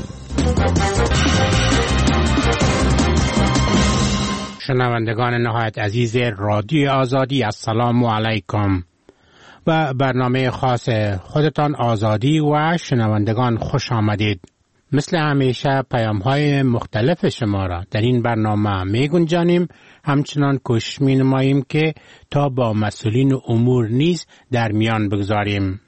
شنوندگان نهایت عزیز رادیو آزادی، السلام علیکم. و برنامه خاص خودتان آزادی و شنوندگان خوش آمدید. مثل همیشه پیام های مختلف شما را در این برنامه می گنجانیم، همچنان کوشش می نماییم که تا با مسئولین امور نیز در میان بگذاریم.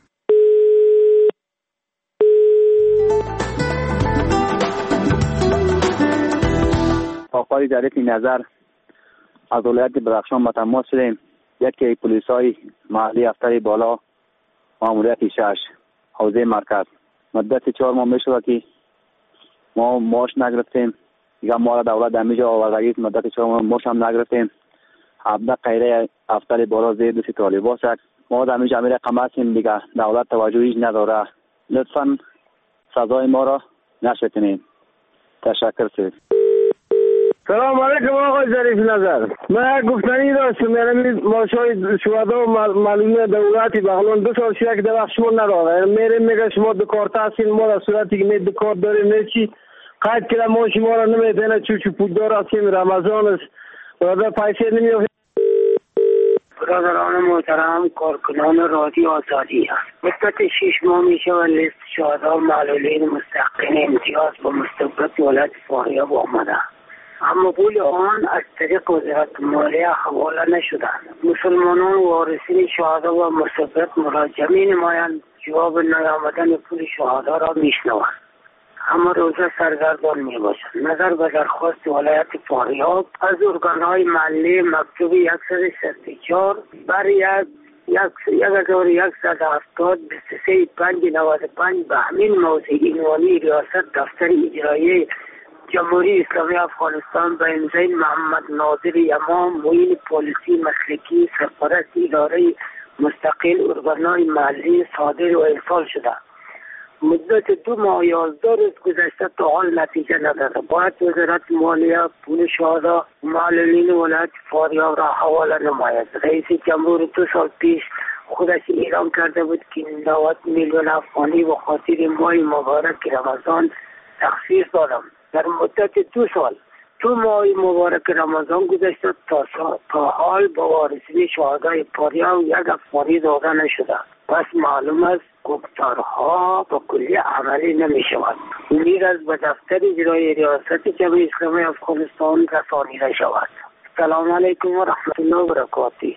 آقای در این نظر از ولایت بدخشان ما تماس شدیم. یکی پلیس های محلی هفتری بالا ماموریت شش حوزه مرکز مدت چهار ماه می شود که ما ماش نگرفتیم. دیگه ما را دولت دمیجا آوردگید مدت چهار ماه ماش هم نگرفتیم. عبده قیره هفتری بالا زیر دوستی طالبا شد. ما دمیجا امیر رقم هستیم، دیگه دولت توجهیش نداره. لطفا سزای ما را نشکنیم. تشکر سید. سلام علیکم آقای ظریف نظر. من گفتنی داشتم، یعنی ماشای شهدا و معلومه دولتی بغلان دو سال شیک درخشمون نداره. میریم میگه شما دو کارت هستین، ما در صورتی که می دو کارت داریم نیچی قید که ما شما را نمیدونه چو چو پوددار هستیم. رمضان است برادر پیسه نمیافت. برادران محترم، کارکنان رادیو آزادی هست. مدت شش ماه میشه و لیست شهدا و معلولین مستحقین امتیاز با مستبد ولایت فاریاب آمده. اما پول آن از طریق وزارت مالیه حواله نشدند. مسلمانان وارثین شهدا و مثبت مراجعه نمایند، جواب نیامدن پول شهدا را میشنوند، اما روزه سرگردان می باشند. نظر به درخواست ولایت فاریاب از ارگانهای محلی مکتوب صد و شصت و چهار بر یک یک هزار و صد و هفتاد بیست و سه پنج نود و پنج به همین موضوع عنوانی ریاست دفتر اجرایی جمهوری اسلامی افغانستان به امضای محمد ناظر امام معین پلیسی مسلکی سرپرست اداره مستقل ارگانهای محلی صادر و ارسال شده. مدت دو ماه یازده روز گذشته تا حال نتیجه نداده. باید وزارت مالیه پول شهدا معلولین ولایت فاریاب را حواله نماید. رئیس جمهور دو سال پیش خودش اعلام کرده بود که نود میلیون افغانی به خاطر ماه مبارک رمضان تخصیص دادم. در مدت دو سال دو ماه مبارک رمضان گذشته تا, تا حال به وارثین شهدای فاریاب یک افغانی داده نشده. پس معلوم است گفتارها با کلی عملی نمی شود. امید است به دفتر اجرایی ریاست جمهوری اسلامی افغانستان رسانیده شود. سلام علیکم و رحمت الله و برکاته.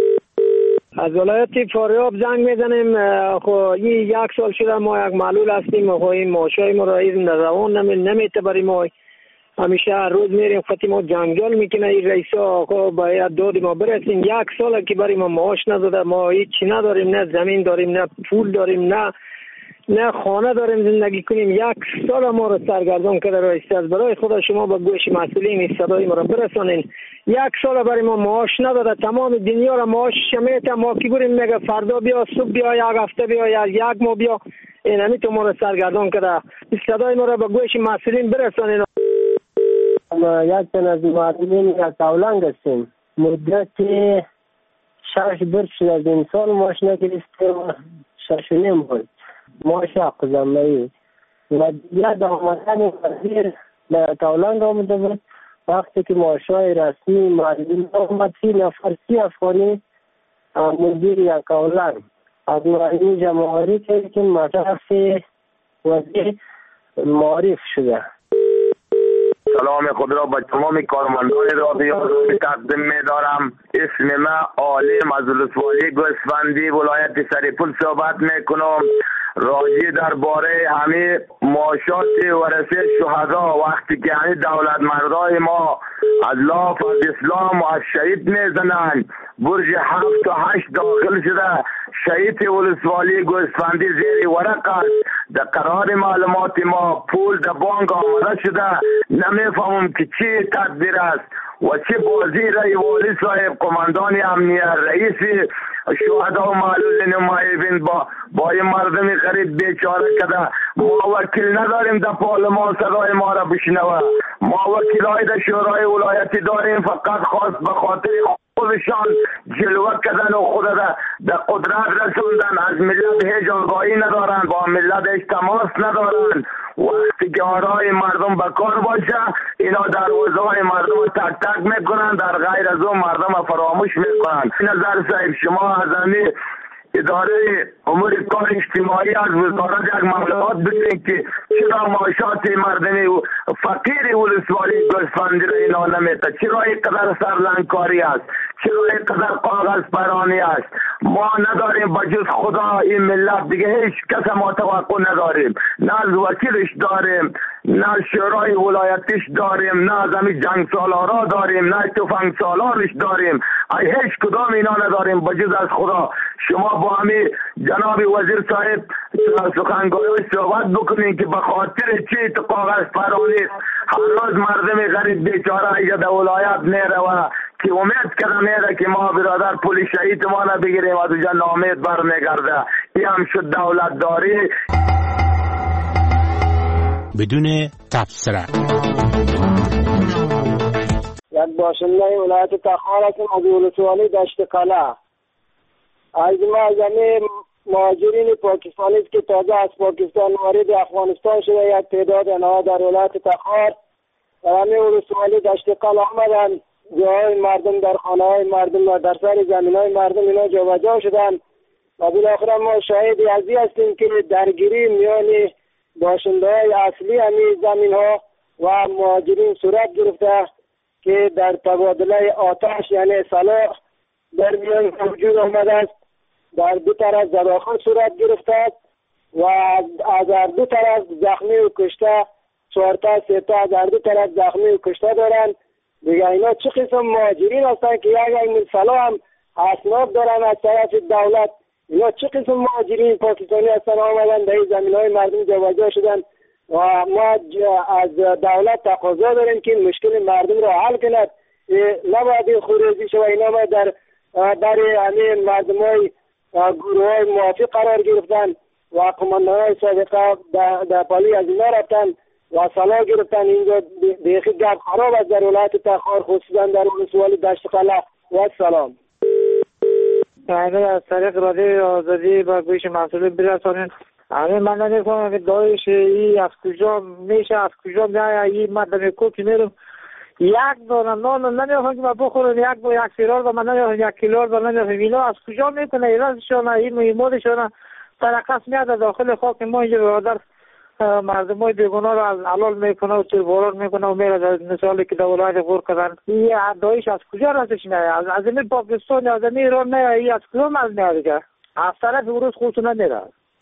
از ولایت فاریاب زنگ میزنیم. خب یک سال شده ما یک معلول هستیم. خب این ماشای ما را این روان نمی نمیته برای ما. همیشه هر روز میریم خطی ما جنگل میکنه. این رئیسا آقا باید دادی ما برسیم. یک ساله که برای ما معاش نداده. ما هیچی نداریم، نه زمین داریم، نه پول داریم، نه نه خانه داریم زندگی کنیم. یک سال ما رو سرگردان کرده رئیس. از برای خدا شما با گوش مسئولین این صدای ما رو برسانین. یک سال برای ما معاش نداده. تمام دنیا رو معاش شمیته. ما کی بریم میگه فردا بیا، صبح بیا، یک هفته بیا، یا یک ماه بیا. این همی تو ما رو سرگردان کرده. صدای ما رو با گوش مسئولین برسانین. ما یک تن از معلولین یک اولنگ هستیم. مدت شش برد شد از این سال معاش نگرفتیم. شش و نیم بود معاش حق زمینی و دیگه دامدن وزیر به اولنگ آمده بود. وقتی که معاشای رسمی معلولین آمد سی نفر سی افغانی مدیر یک اولنگ از معلولین جمهوری که مطرف وزیر معرف شده. سلام خود را به تمام کارمندان رادیو تقدیم می دارم. اسم من عالم از ولسوالی گوسفندی ولایت سریپول صحبت می کنم. راجع درباره همه معاشات ورثه شهدا وقتی که همه دولت مردای ما از لاف از اسلام و از شهید میزنند، برج هفت و هشت داخل شده. شهید ولسوالی گوسفندی زیر ورق است. در قرار معلومات ما پول در بانک آمده شده. نمیفهمم که چی تدبیر است و چه بازی رای والی صاحب قماندان امنیت رئیس شهدا و معلولین مایبین با با این مردم غریب بیچاره کده. ما وکیل نداریم در پارلمان صدای ما را بشنوه. ما وکیلای در شورای ولایتی داریم فقط خواست به خاطر خودشان جلوه کردن و خود در قدرت رسوندن. از ملت هیچ آگاهی ندارن، با ملت هیچ تماس ندارن. وقتی که آرای مردم بکار باشه اینا دروازه های مردم تک تک میکنن، در غیر از اون مردم فراموش میکنن. نظر صاحب شما از همین اداره امور کار اجتماعی از وزارت یک معلومات بدین که چرا معاشات مردم فقیر ولسوالی گوسفندی را اینا نمیده، چرا اینقدر سرلنگکاری است، چرا اینقدر کاغذ پرانی است. ما نداریم بجز خدا این ملت دیگه هیچ کس ما توقع نداریم. نه از وکیلش داریم، نه شورای ولایتیش داریم، نه از همین جنگ سالارا داریم، نه تفنگ سالارش داریم. ای هیچ کدام اینا نداریم بجز از خدا. شما با همین جناب وزیر صاحب سخنگوی صحبت بکنین که به خاطر چی کاغذ پرانی هر روز مردم غریب بیچاره اینجا در ولایت میره و که امید کرده میره که ما برادر پول شهید ما را بگیریم و دوجا نامید برمیگرده. این هم شد دولت داری بدون تبصره. یک باشنده ولایت تخار هستم از ولسوالی دشت قلعه. از ما زمین مهاجرین پاکستانی که تازه از پاکستان وارد افغانستان شده یک تعداد آنها در ولایت تخار در همین ولسوالی دشت قلعه آمدند. جاهای مردم در خانه های مردم و در سر زمین های مردم اینا جابجا شدند و بالاخره ما شاهد ازی هستیم که درگیری میان باشنده های اصلی همین زمین ها و مهاجرین صورت گرفته که در تبادله آتش یعنی سلاح در میان وجود آمده است. در دو طرف زداخان صورت گرفته است و از هر دو طرف زخمی و کشته چهار تا سه تا از هر دو طرف زخمی و کشته دارند. دیگه اینا چه قسم مهاجرین هستند که یک یک سلاح هم اسناد دارن از طرف دولت؟ اینا چه قسم مهاجرین پاکستانی هستن آمدن در این زمین های مردم جابجا شدن و ما از دولت تقاضا داریم که مشکل مردم را حل کند. نباید خروجی شود. اینا ما در برای همین مردم های گروه های موافق قرار گرفتن و قماندان های سابقه در پالی از اینا رفتن و سلاح گرفتن. اینجا بیخی گپ خراب است در ولایت تخار، خصوصا در ولسوالی دشت قلعه. و سلام. همه از طریق رادیوی آزادی با گوش مسئول برسانین. همه من نمیفهمم که دایش ای از کجا میشه، از کجا میایه. این من در کوکی میرم یک دانه نان نمیفهم که من بخورم، یک با یک سیرار و من نمیفهم، یک کیلور و نمیفهم. اینا از کجا میکنه؟ ایرانشان این میمودشان ترقص میاد داخل خاک ما. اینجا برادر مردم های بیگناه را از حلال میکنه و تیرباران میکنه و میره در مثالی که در ولایت غور کردن. این دایش از کجا راستش میایه؟ از از این پاکستان از این ایران میایه. این از کجا مرز میایه که از طرف روز خودتو نمیره.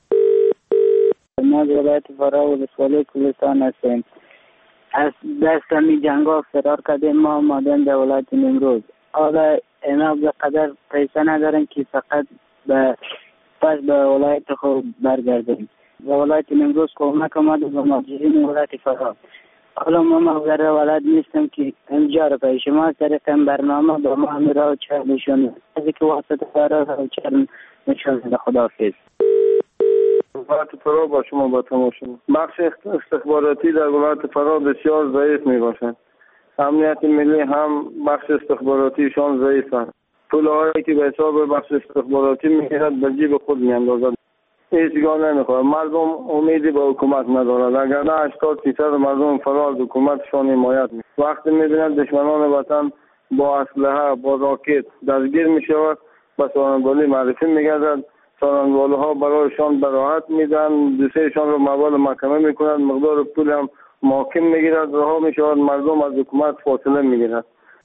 ما ولایت فرا و ولسوالی کوهستان هستیم. از دست می جنگا فرار کردیم. ما آمدن در ولایت نیمروز. حالا اینا به قدر پیسه ندارن که فقط به پس به ولایت خود برگردیم. و ولایت نیمروز کمک آمد به مهاجرین ولایت فرا. حالا ما مقدر ولایت نیستم که اینجا رو پیش ما از طریق برنامه با ما همه را چهر نشونه از که واسطه فرا را چهر نشونه. خداحافظ. ولایت فرا با شما با تماشا. بخش استخباراتی در ولایت فرا بسیار ضعیف می باشند. امنیت ملی هم بخش استخباراتیشان ضعیف است. پولهایی که به حساب بخش استخباراتی میگیرد به جیب خود میاندازد. هیچگاه نمیخواد. مردم امیدی به حکومت ندارد. اگر نه هشتاد فیصد مردم فرا از حکومتشان حمایت می. وقتی میبینند دشمنان وطن با اسلحه با راکت دستگیر میشود به سارنوالی معرفی میگردد. سارنوالی ها برایشان براحت میدن، دوسیشان رو موال محکمه میکنند، مقدار پول هم محاکم میگیرد، رها میشود، مردم از حکومت فاصله میگیرد.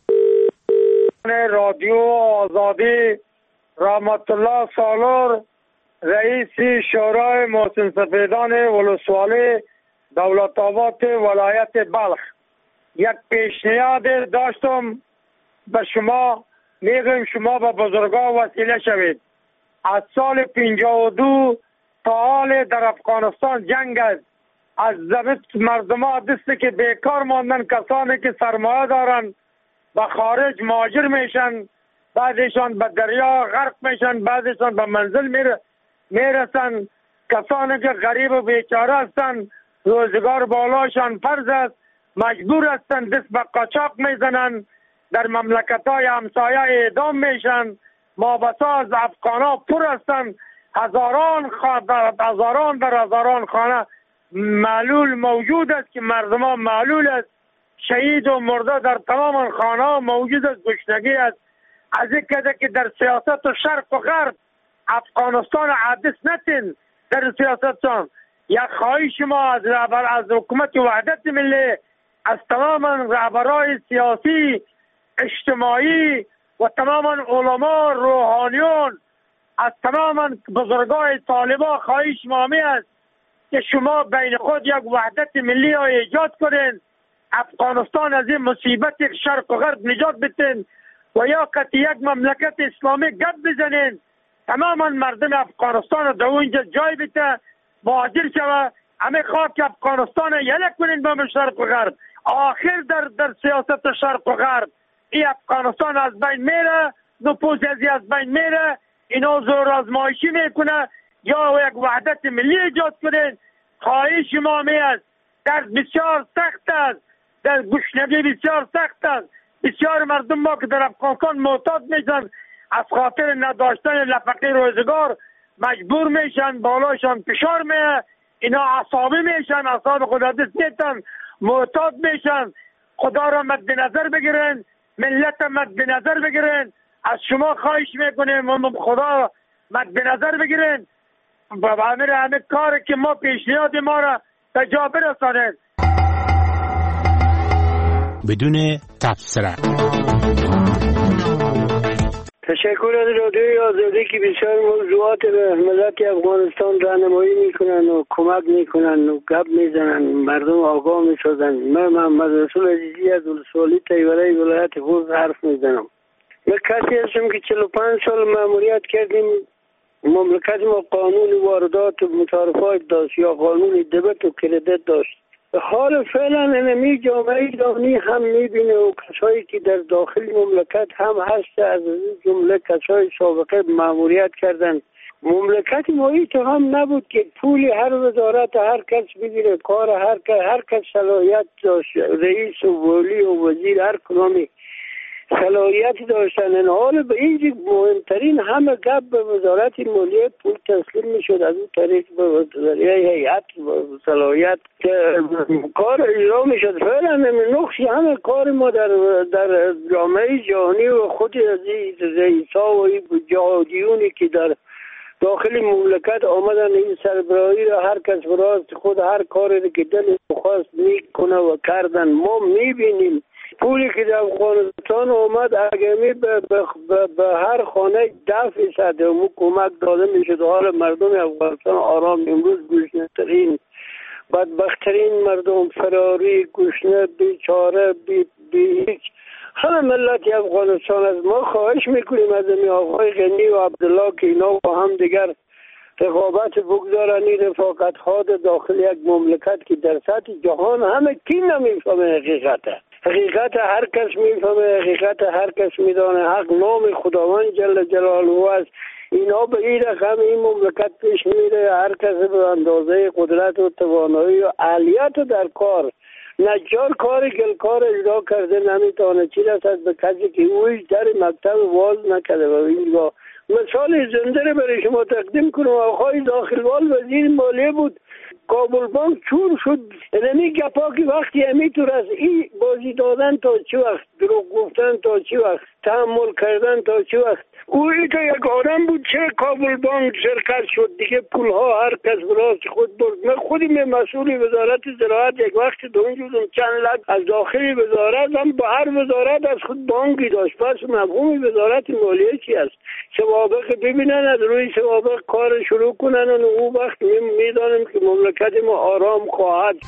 رادیو آزادی رحمت الله سالار رئیس شورای محسن سفیدان ولسوالی دولت آباد ولایت بلخ یک پیشنهاد داشتم به شما. میگم شما به بزرگان وسیله شوید. از سال پنجاه و دو تا حال در افغانستان جنگ است. از زمین مردم ها دسته که بیکار ماندن، کسانی که سرمایه دارن به خارج مهاجر میشن، بعدشان به دریا غرق میشن، بعدشان به منزل میره میرسن. کسانی که غریب و بیچاره هستن، روزگار بالاشان فرض است، مجبور هستن دست به قاچاق میزنن، در مملکت های همسایه اعدام میشن. مابسا از افغان ها پر هستن. هزاران خانه هزاران در هزاران خانه معلول موجود است که مردم ها معلول است. شهید و مرده در تمام خانه ها موجود است. گشنگی است. از این کده که در سیاست و شرق و غرب افغانستان عادث نتین در سیاستشان. یک خواهش ما از رهبر از حکومت وحدت ملی، از تمام رهبرای سیاسی اجتماعی و تمام علما روحانیون، از تمام بزرگای طالبان خواهش مامی است که شما بین خود یک وحدت ملی را ایجاد کنین. افغانستان از این مصیبت شرق و غرب نجات بدین و یا قطع یک مملکت اسلامی گپ بزنین. تماما مردم افغانستان در اونجا جای بده، مهاجر شوه. همه خاک افغانستان یلک کنین به شرق و غرب. آخر در در سیاست شرق و غرب این افغانستان از بین میره، نفوذ ازی از بین میره. اینا زور آزمایشی میکنه یا یک وحدت ملی ایجاد کنین. خواهش ما می است. درد بسیار سخت است، در گشنگی بسیار سخت است. بسیار مردم ما که در افغانستان معتاد میشن، از خاطر نداشتن لفقه روزگار مجبور میشن، بالاشان فشار میه، اینا عصابی میشن، اعصاب خدا دست نیستن، معتاد میشن. خدا را مد نظر بگیرن، ملت مد نظر بگیرن. از شما خواهش میکنیم خدا مد نظر بگیرن و همه همه کار که ما پیشنهاد ما را تا جا برسانید. بدون تبصره. تشکر از رادیوی آزادی که بسیار موضوعات به ملت افغانستان راهنمایی میکنن و کمک میکنن و گپ میزنن، مردم آگاه میسازن. من محمد رسول عزیزی از ولسوالی تیوره ولایت خوست حرف میزنم. من کسی هستم که چهل و پنج سال ماموریت کردیم. مملکت ما قانون واردات و متعارفات داشت یا قانون دبت و کردیت داشت. حال فعلا انمی جامعه ایرانی هم میبینه و کسایی که در داخل مملکت هم هست، از جمله کسای سابقه ماموریت کردن. مملکت محیط هم نبود که پول هر وزارت هر کس بگیره، کار هر کس هر کس صلاحیت داشت، رئیس و ولی و وزیر هر کدومی صلاحیت داشتن. این حال به اینجا مهمترین همه گپ به وزارت مالیه پول تسلیم میشد، از اون طریق به ذریعه هیئت صلاحیت کار اجرا میشد. فعلا نقش همه کار ما در در جامعه جهانی و خود از رئیسا و جهادیونی که در داخل مملکت آمدن این سربراهی را هر کس براست خود هر کاری که دل خواست میکنه و کردن. ما میبینیم پولی که در افغانستان آمد اگمی به, به, به, به هر خانه ده فیصد مو کمک داده میشد. حال مردم افغانستان آرام امروز گشنه ترین بدبختترین مردم، فراری، گشنه، بیچاره، بی, بی هیچ. همه ملت افغانستان از ما خواهش میکنیم از این آقای غنی و عبدالله که اینا با هم دیگر رقابت بگذارنی، رفاقت ها داخل یک مملکت که در سطح جهان همه کی نمیفهمه حقیقته. حقیقت هر کس میفهمه، حقیقت هر کس میدانه. حق نام خداوند جل جلاله است. اینا به این رقم این مملکت پیش میره، هر کس به اندازه قدرت و توانایی و اهلیت در کار. نجار کار گلکار اجرا کرده نمیتونه چی رسد به کسی که اویش در مکتب واز نکرده. و اینجا مثال زنده رو برای شما تقدیم کنم. آقای داخل وال وزیر مالیه بود، کابل بانک چور شد. نمی گپا که وقتی امی تو رست این بازی دادن تا چی وقت، دروغ گفتن تا چی وقت، تحمل کردن تا چی وقت. اوی که یک آدم بود چه کابل بانک شرکت شد دیگه، پولها هر کس براست خود برد. من خودی من مسئول وزارت زراعت یک وقت دونجودم چند لک از داخلی وزارت هم با هر وزارت از خود بانکی داشت. پس مفهوم وزارت مالیه چی است؟ سوابق ببینن، از روی سوابق کار شروع کنن و اون وقت میدانم که مملکت ما آرام خواهد.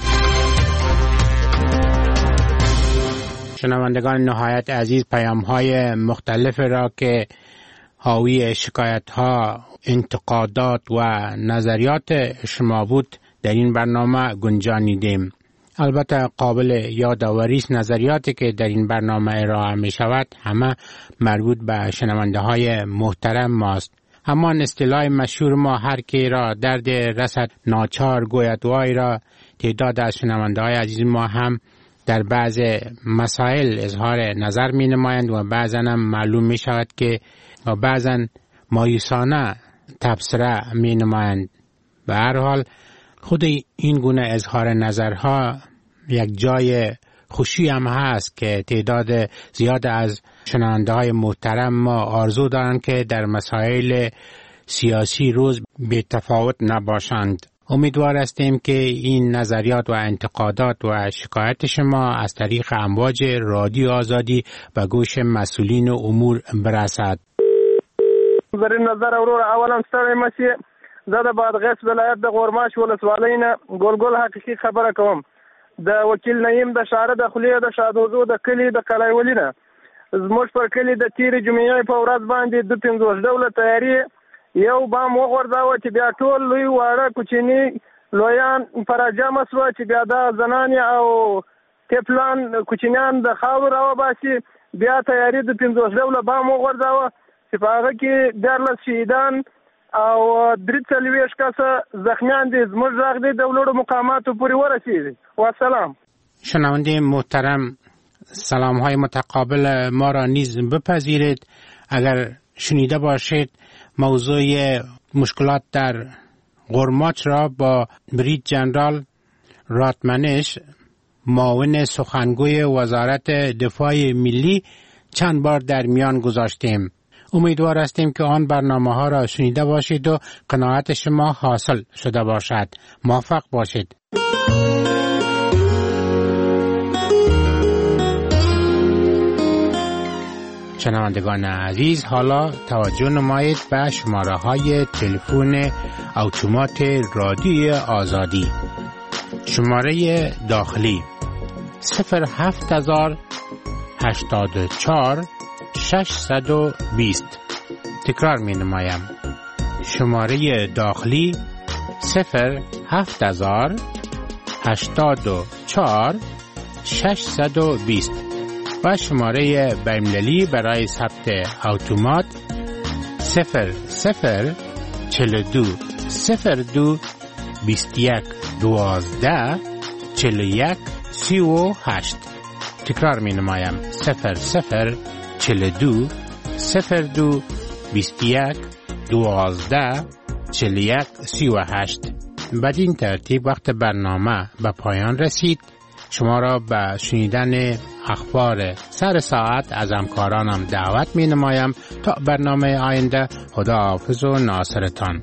شنوندگان نهایت عزیز، پیام های مختلف را که حاوی شکایت ها، انتقادات و نظریات شما بود در این برنامه گنجانیدیم. البته قابل یادآوری است نظریاتی که در این برنامه ارائه می شود همه مربوط به شنونده های محترم ماست. همان اصطلاح مشهور ما هر کی را درد رسد ناچار گوید وای را تعداد از شنونده های عزیز ما هم در بعض مسائل اظهار نظر می نمایند و بعضا هم معلوم می شود که و بعضا مایوسانه تبصره می نمایند. به هر حال خود این گونه اظهار نظرها یک جای خوشی هم هست که تعداد زیاد از شنونده های محترم ما آرزو دارند که در مسائل سیاسی روز بی تفاوت نباشند. امیدوار هستیم که این نظریات و انتقادات و شکایت شما از طریق امواج رادیو آزادی به گوش مسئولین امور برسد. در این نظر اورور اولا ستړی مشي. زه د بادغیس ولایت د غورماش ولسوالۍ نه ګلګل حقیقي خبره کوم. د وکیل نعیم د شاره د خولې د شادوزو د کلي د کلایولي نه زموږ پر کلي د تیرې جمعې په ورځ باندې د پنځوس ډوله تیاري یو بام وغورځاوه چې بیا ټول لوی واړه کوچني لویان پراجمه سوه چې بیا دا زنانې او طفلان کوچنیان د خاورو راوباسي. بیا تیاري د پنځوس ډوله بام وغورځاوه چې په هغه کې دیارلس شهیدان او درې څلوېښت کسه زخمیان دي. زموږ غږ دی د لوړو مقاماتو پورې ورسېږي. والسلام. شنونده محترم، سلام های متقابل ما را نیز بپذیرید. اگر شنیده باشید موضوع مشکلات در غرماچ را با برید جنرال راتمنش، معاون سخنگوی وزارت دفاع ملی، چند بار در میان گذاشتیم. امیدوار هستیم که آن برنامه ها را شنیده باشید و قناعت شما حاصل شده باشد. موفق باشید. شنوندگان عزیز، حالا توجه نمایید به شماره های تلفن اتومات رادیوی آزادی. شماره داخلی صفر هفت هزار هشتاد و چهار ششصد و بیست. تکرار می نمایم. شماره داخلی صفر هفت هزار هشتاد و چهار ششصد و بیست و شماره بین‌المللی برای ثبت اتومات صفر صفر چهل و دو صفر دو بیست و یک دوازده چهل و یک سی و هشت. تکرار می نمایم. صفر صفر چهل و دو صفر دو بیست و یک دوازده چهل و یک سی و هشت. بدین ترتیب وقت برنامه به پایان رسید. شما را به شنیدن اخبار سر ساعت از همکارانم دعوت می نمایم. تا برنامه آینده، خدا حافظ و ناصرتان.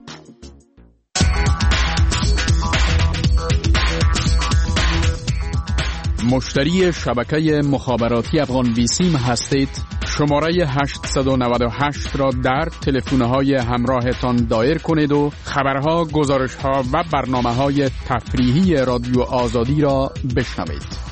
مشتری شبکه مخابراتی افغان بیسیم هستید؟ شماره هشت نه هشت را در تلفن‌های همراهتان دایر کنید و خبرها، گزارش‌ها و برنامه‌های تفریحی رادیو آزادی را بشنوید.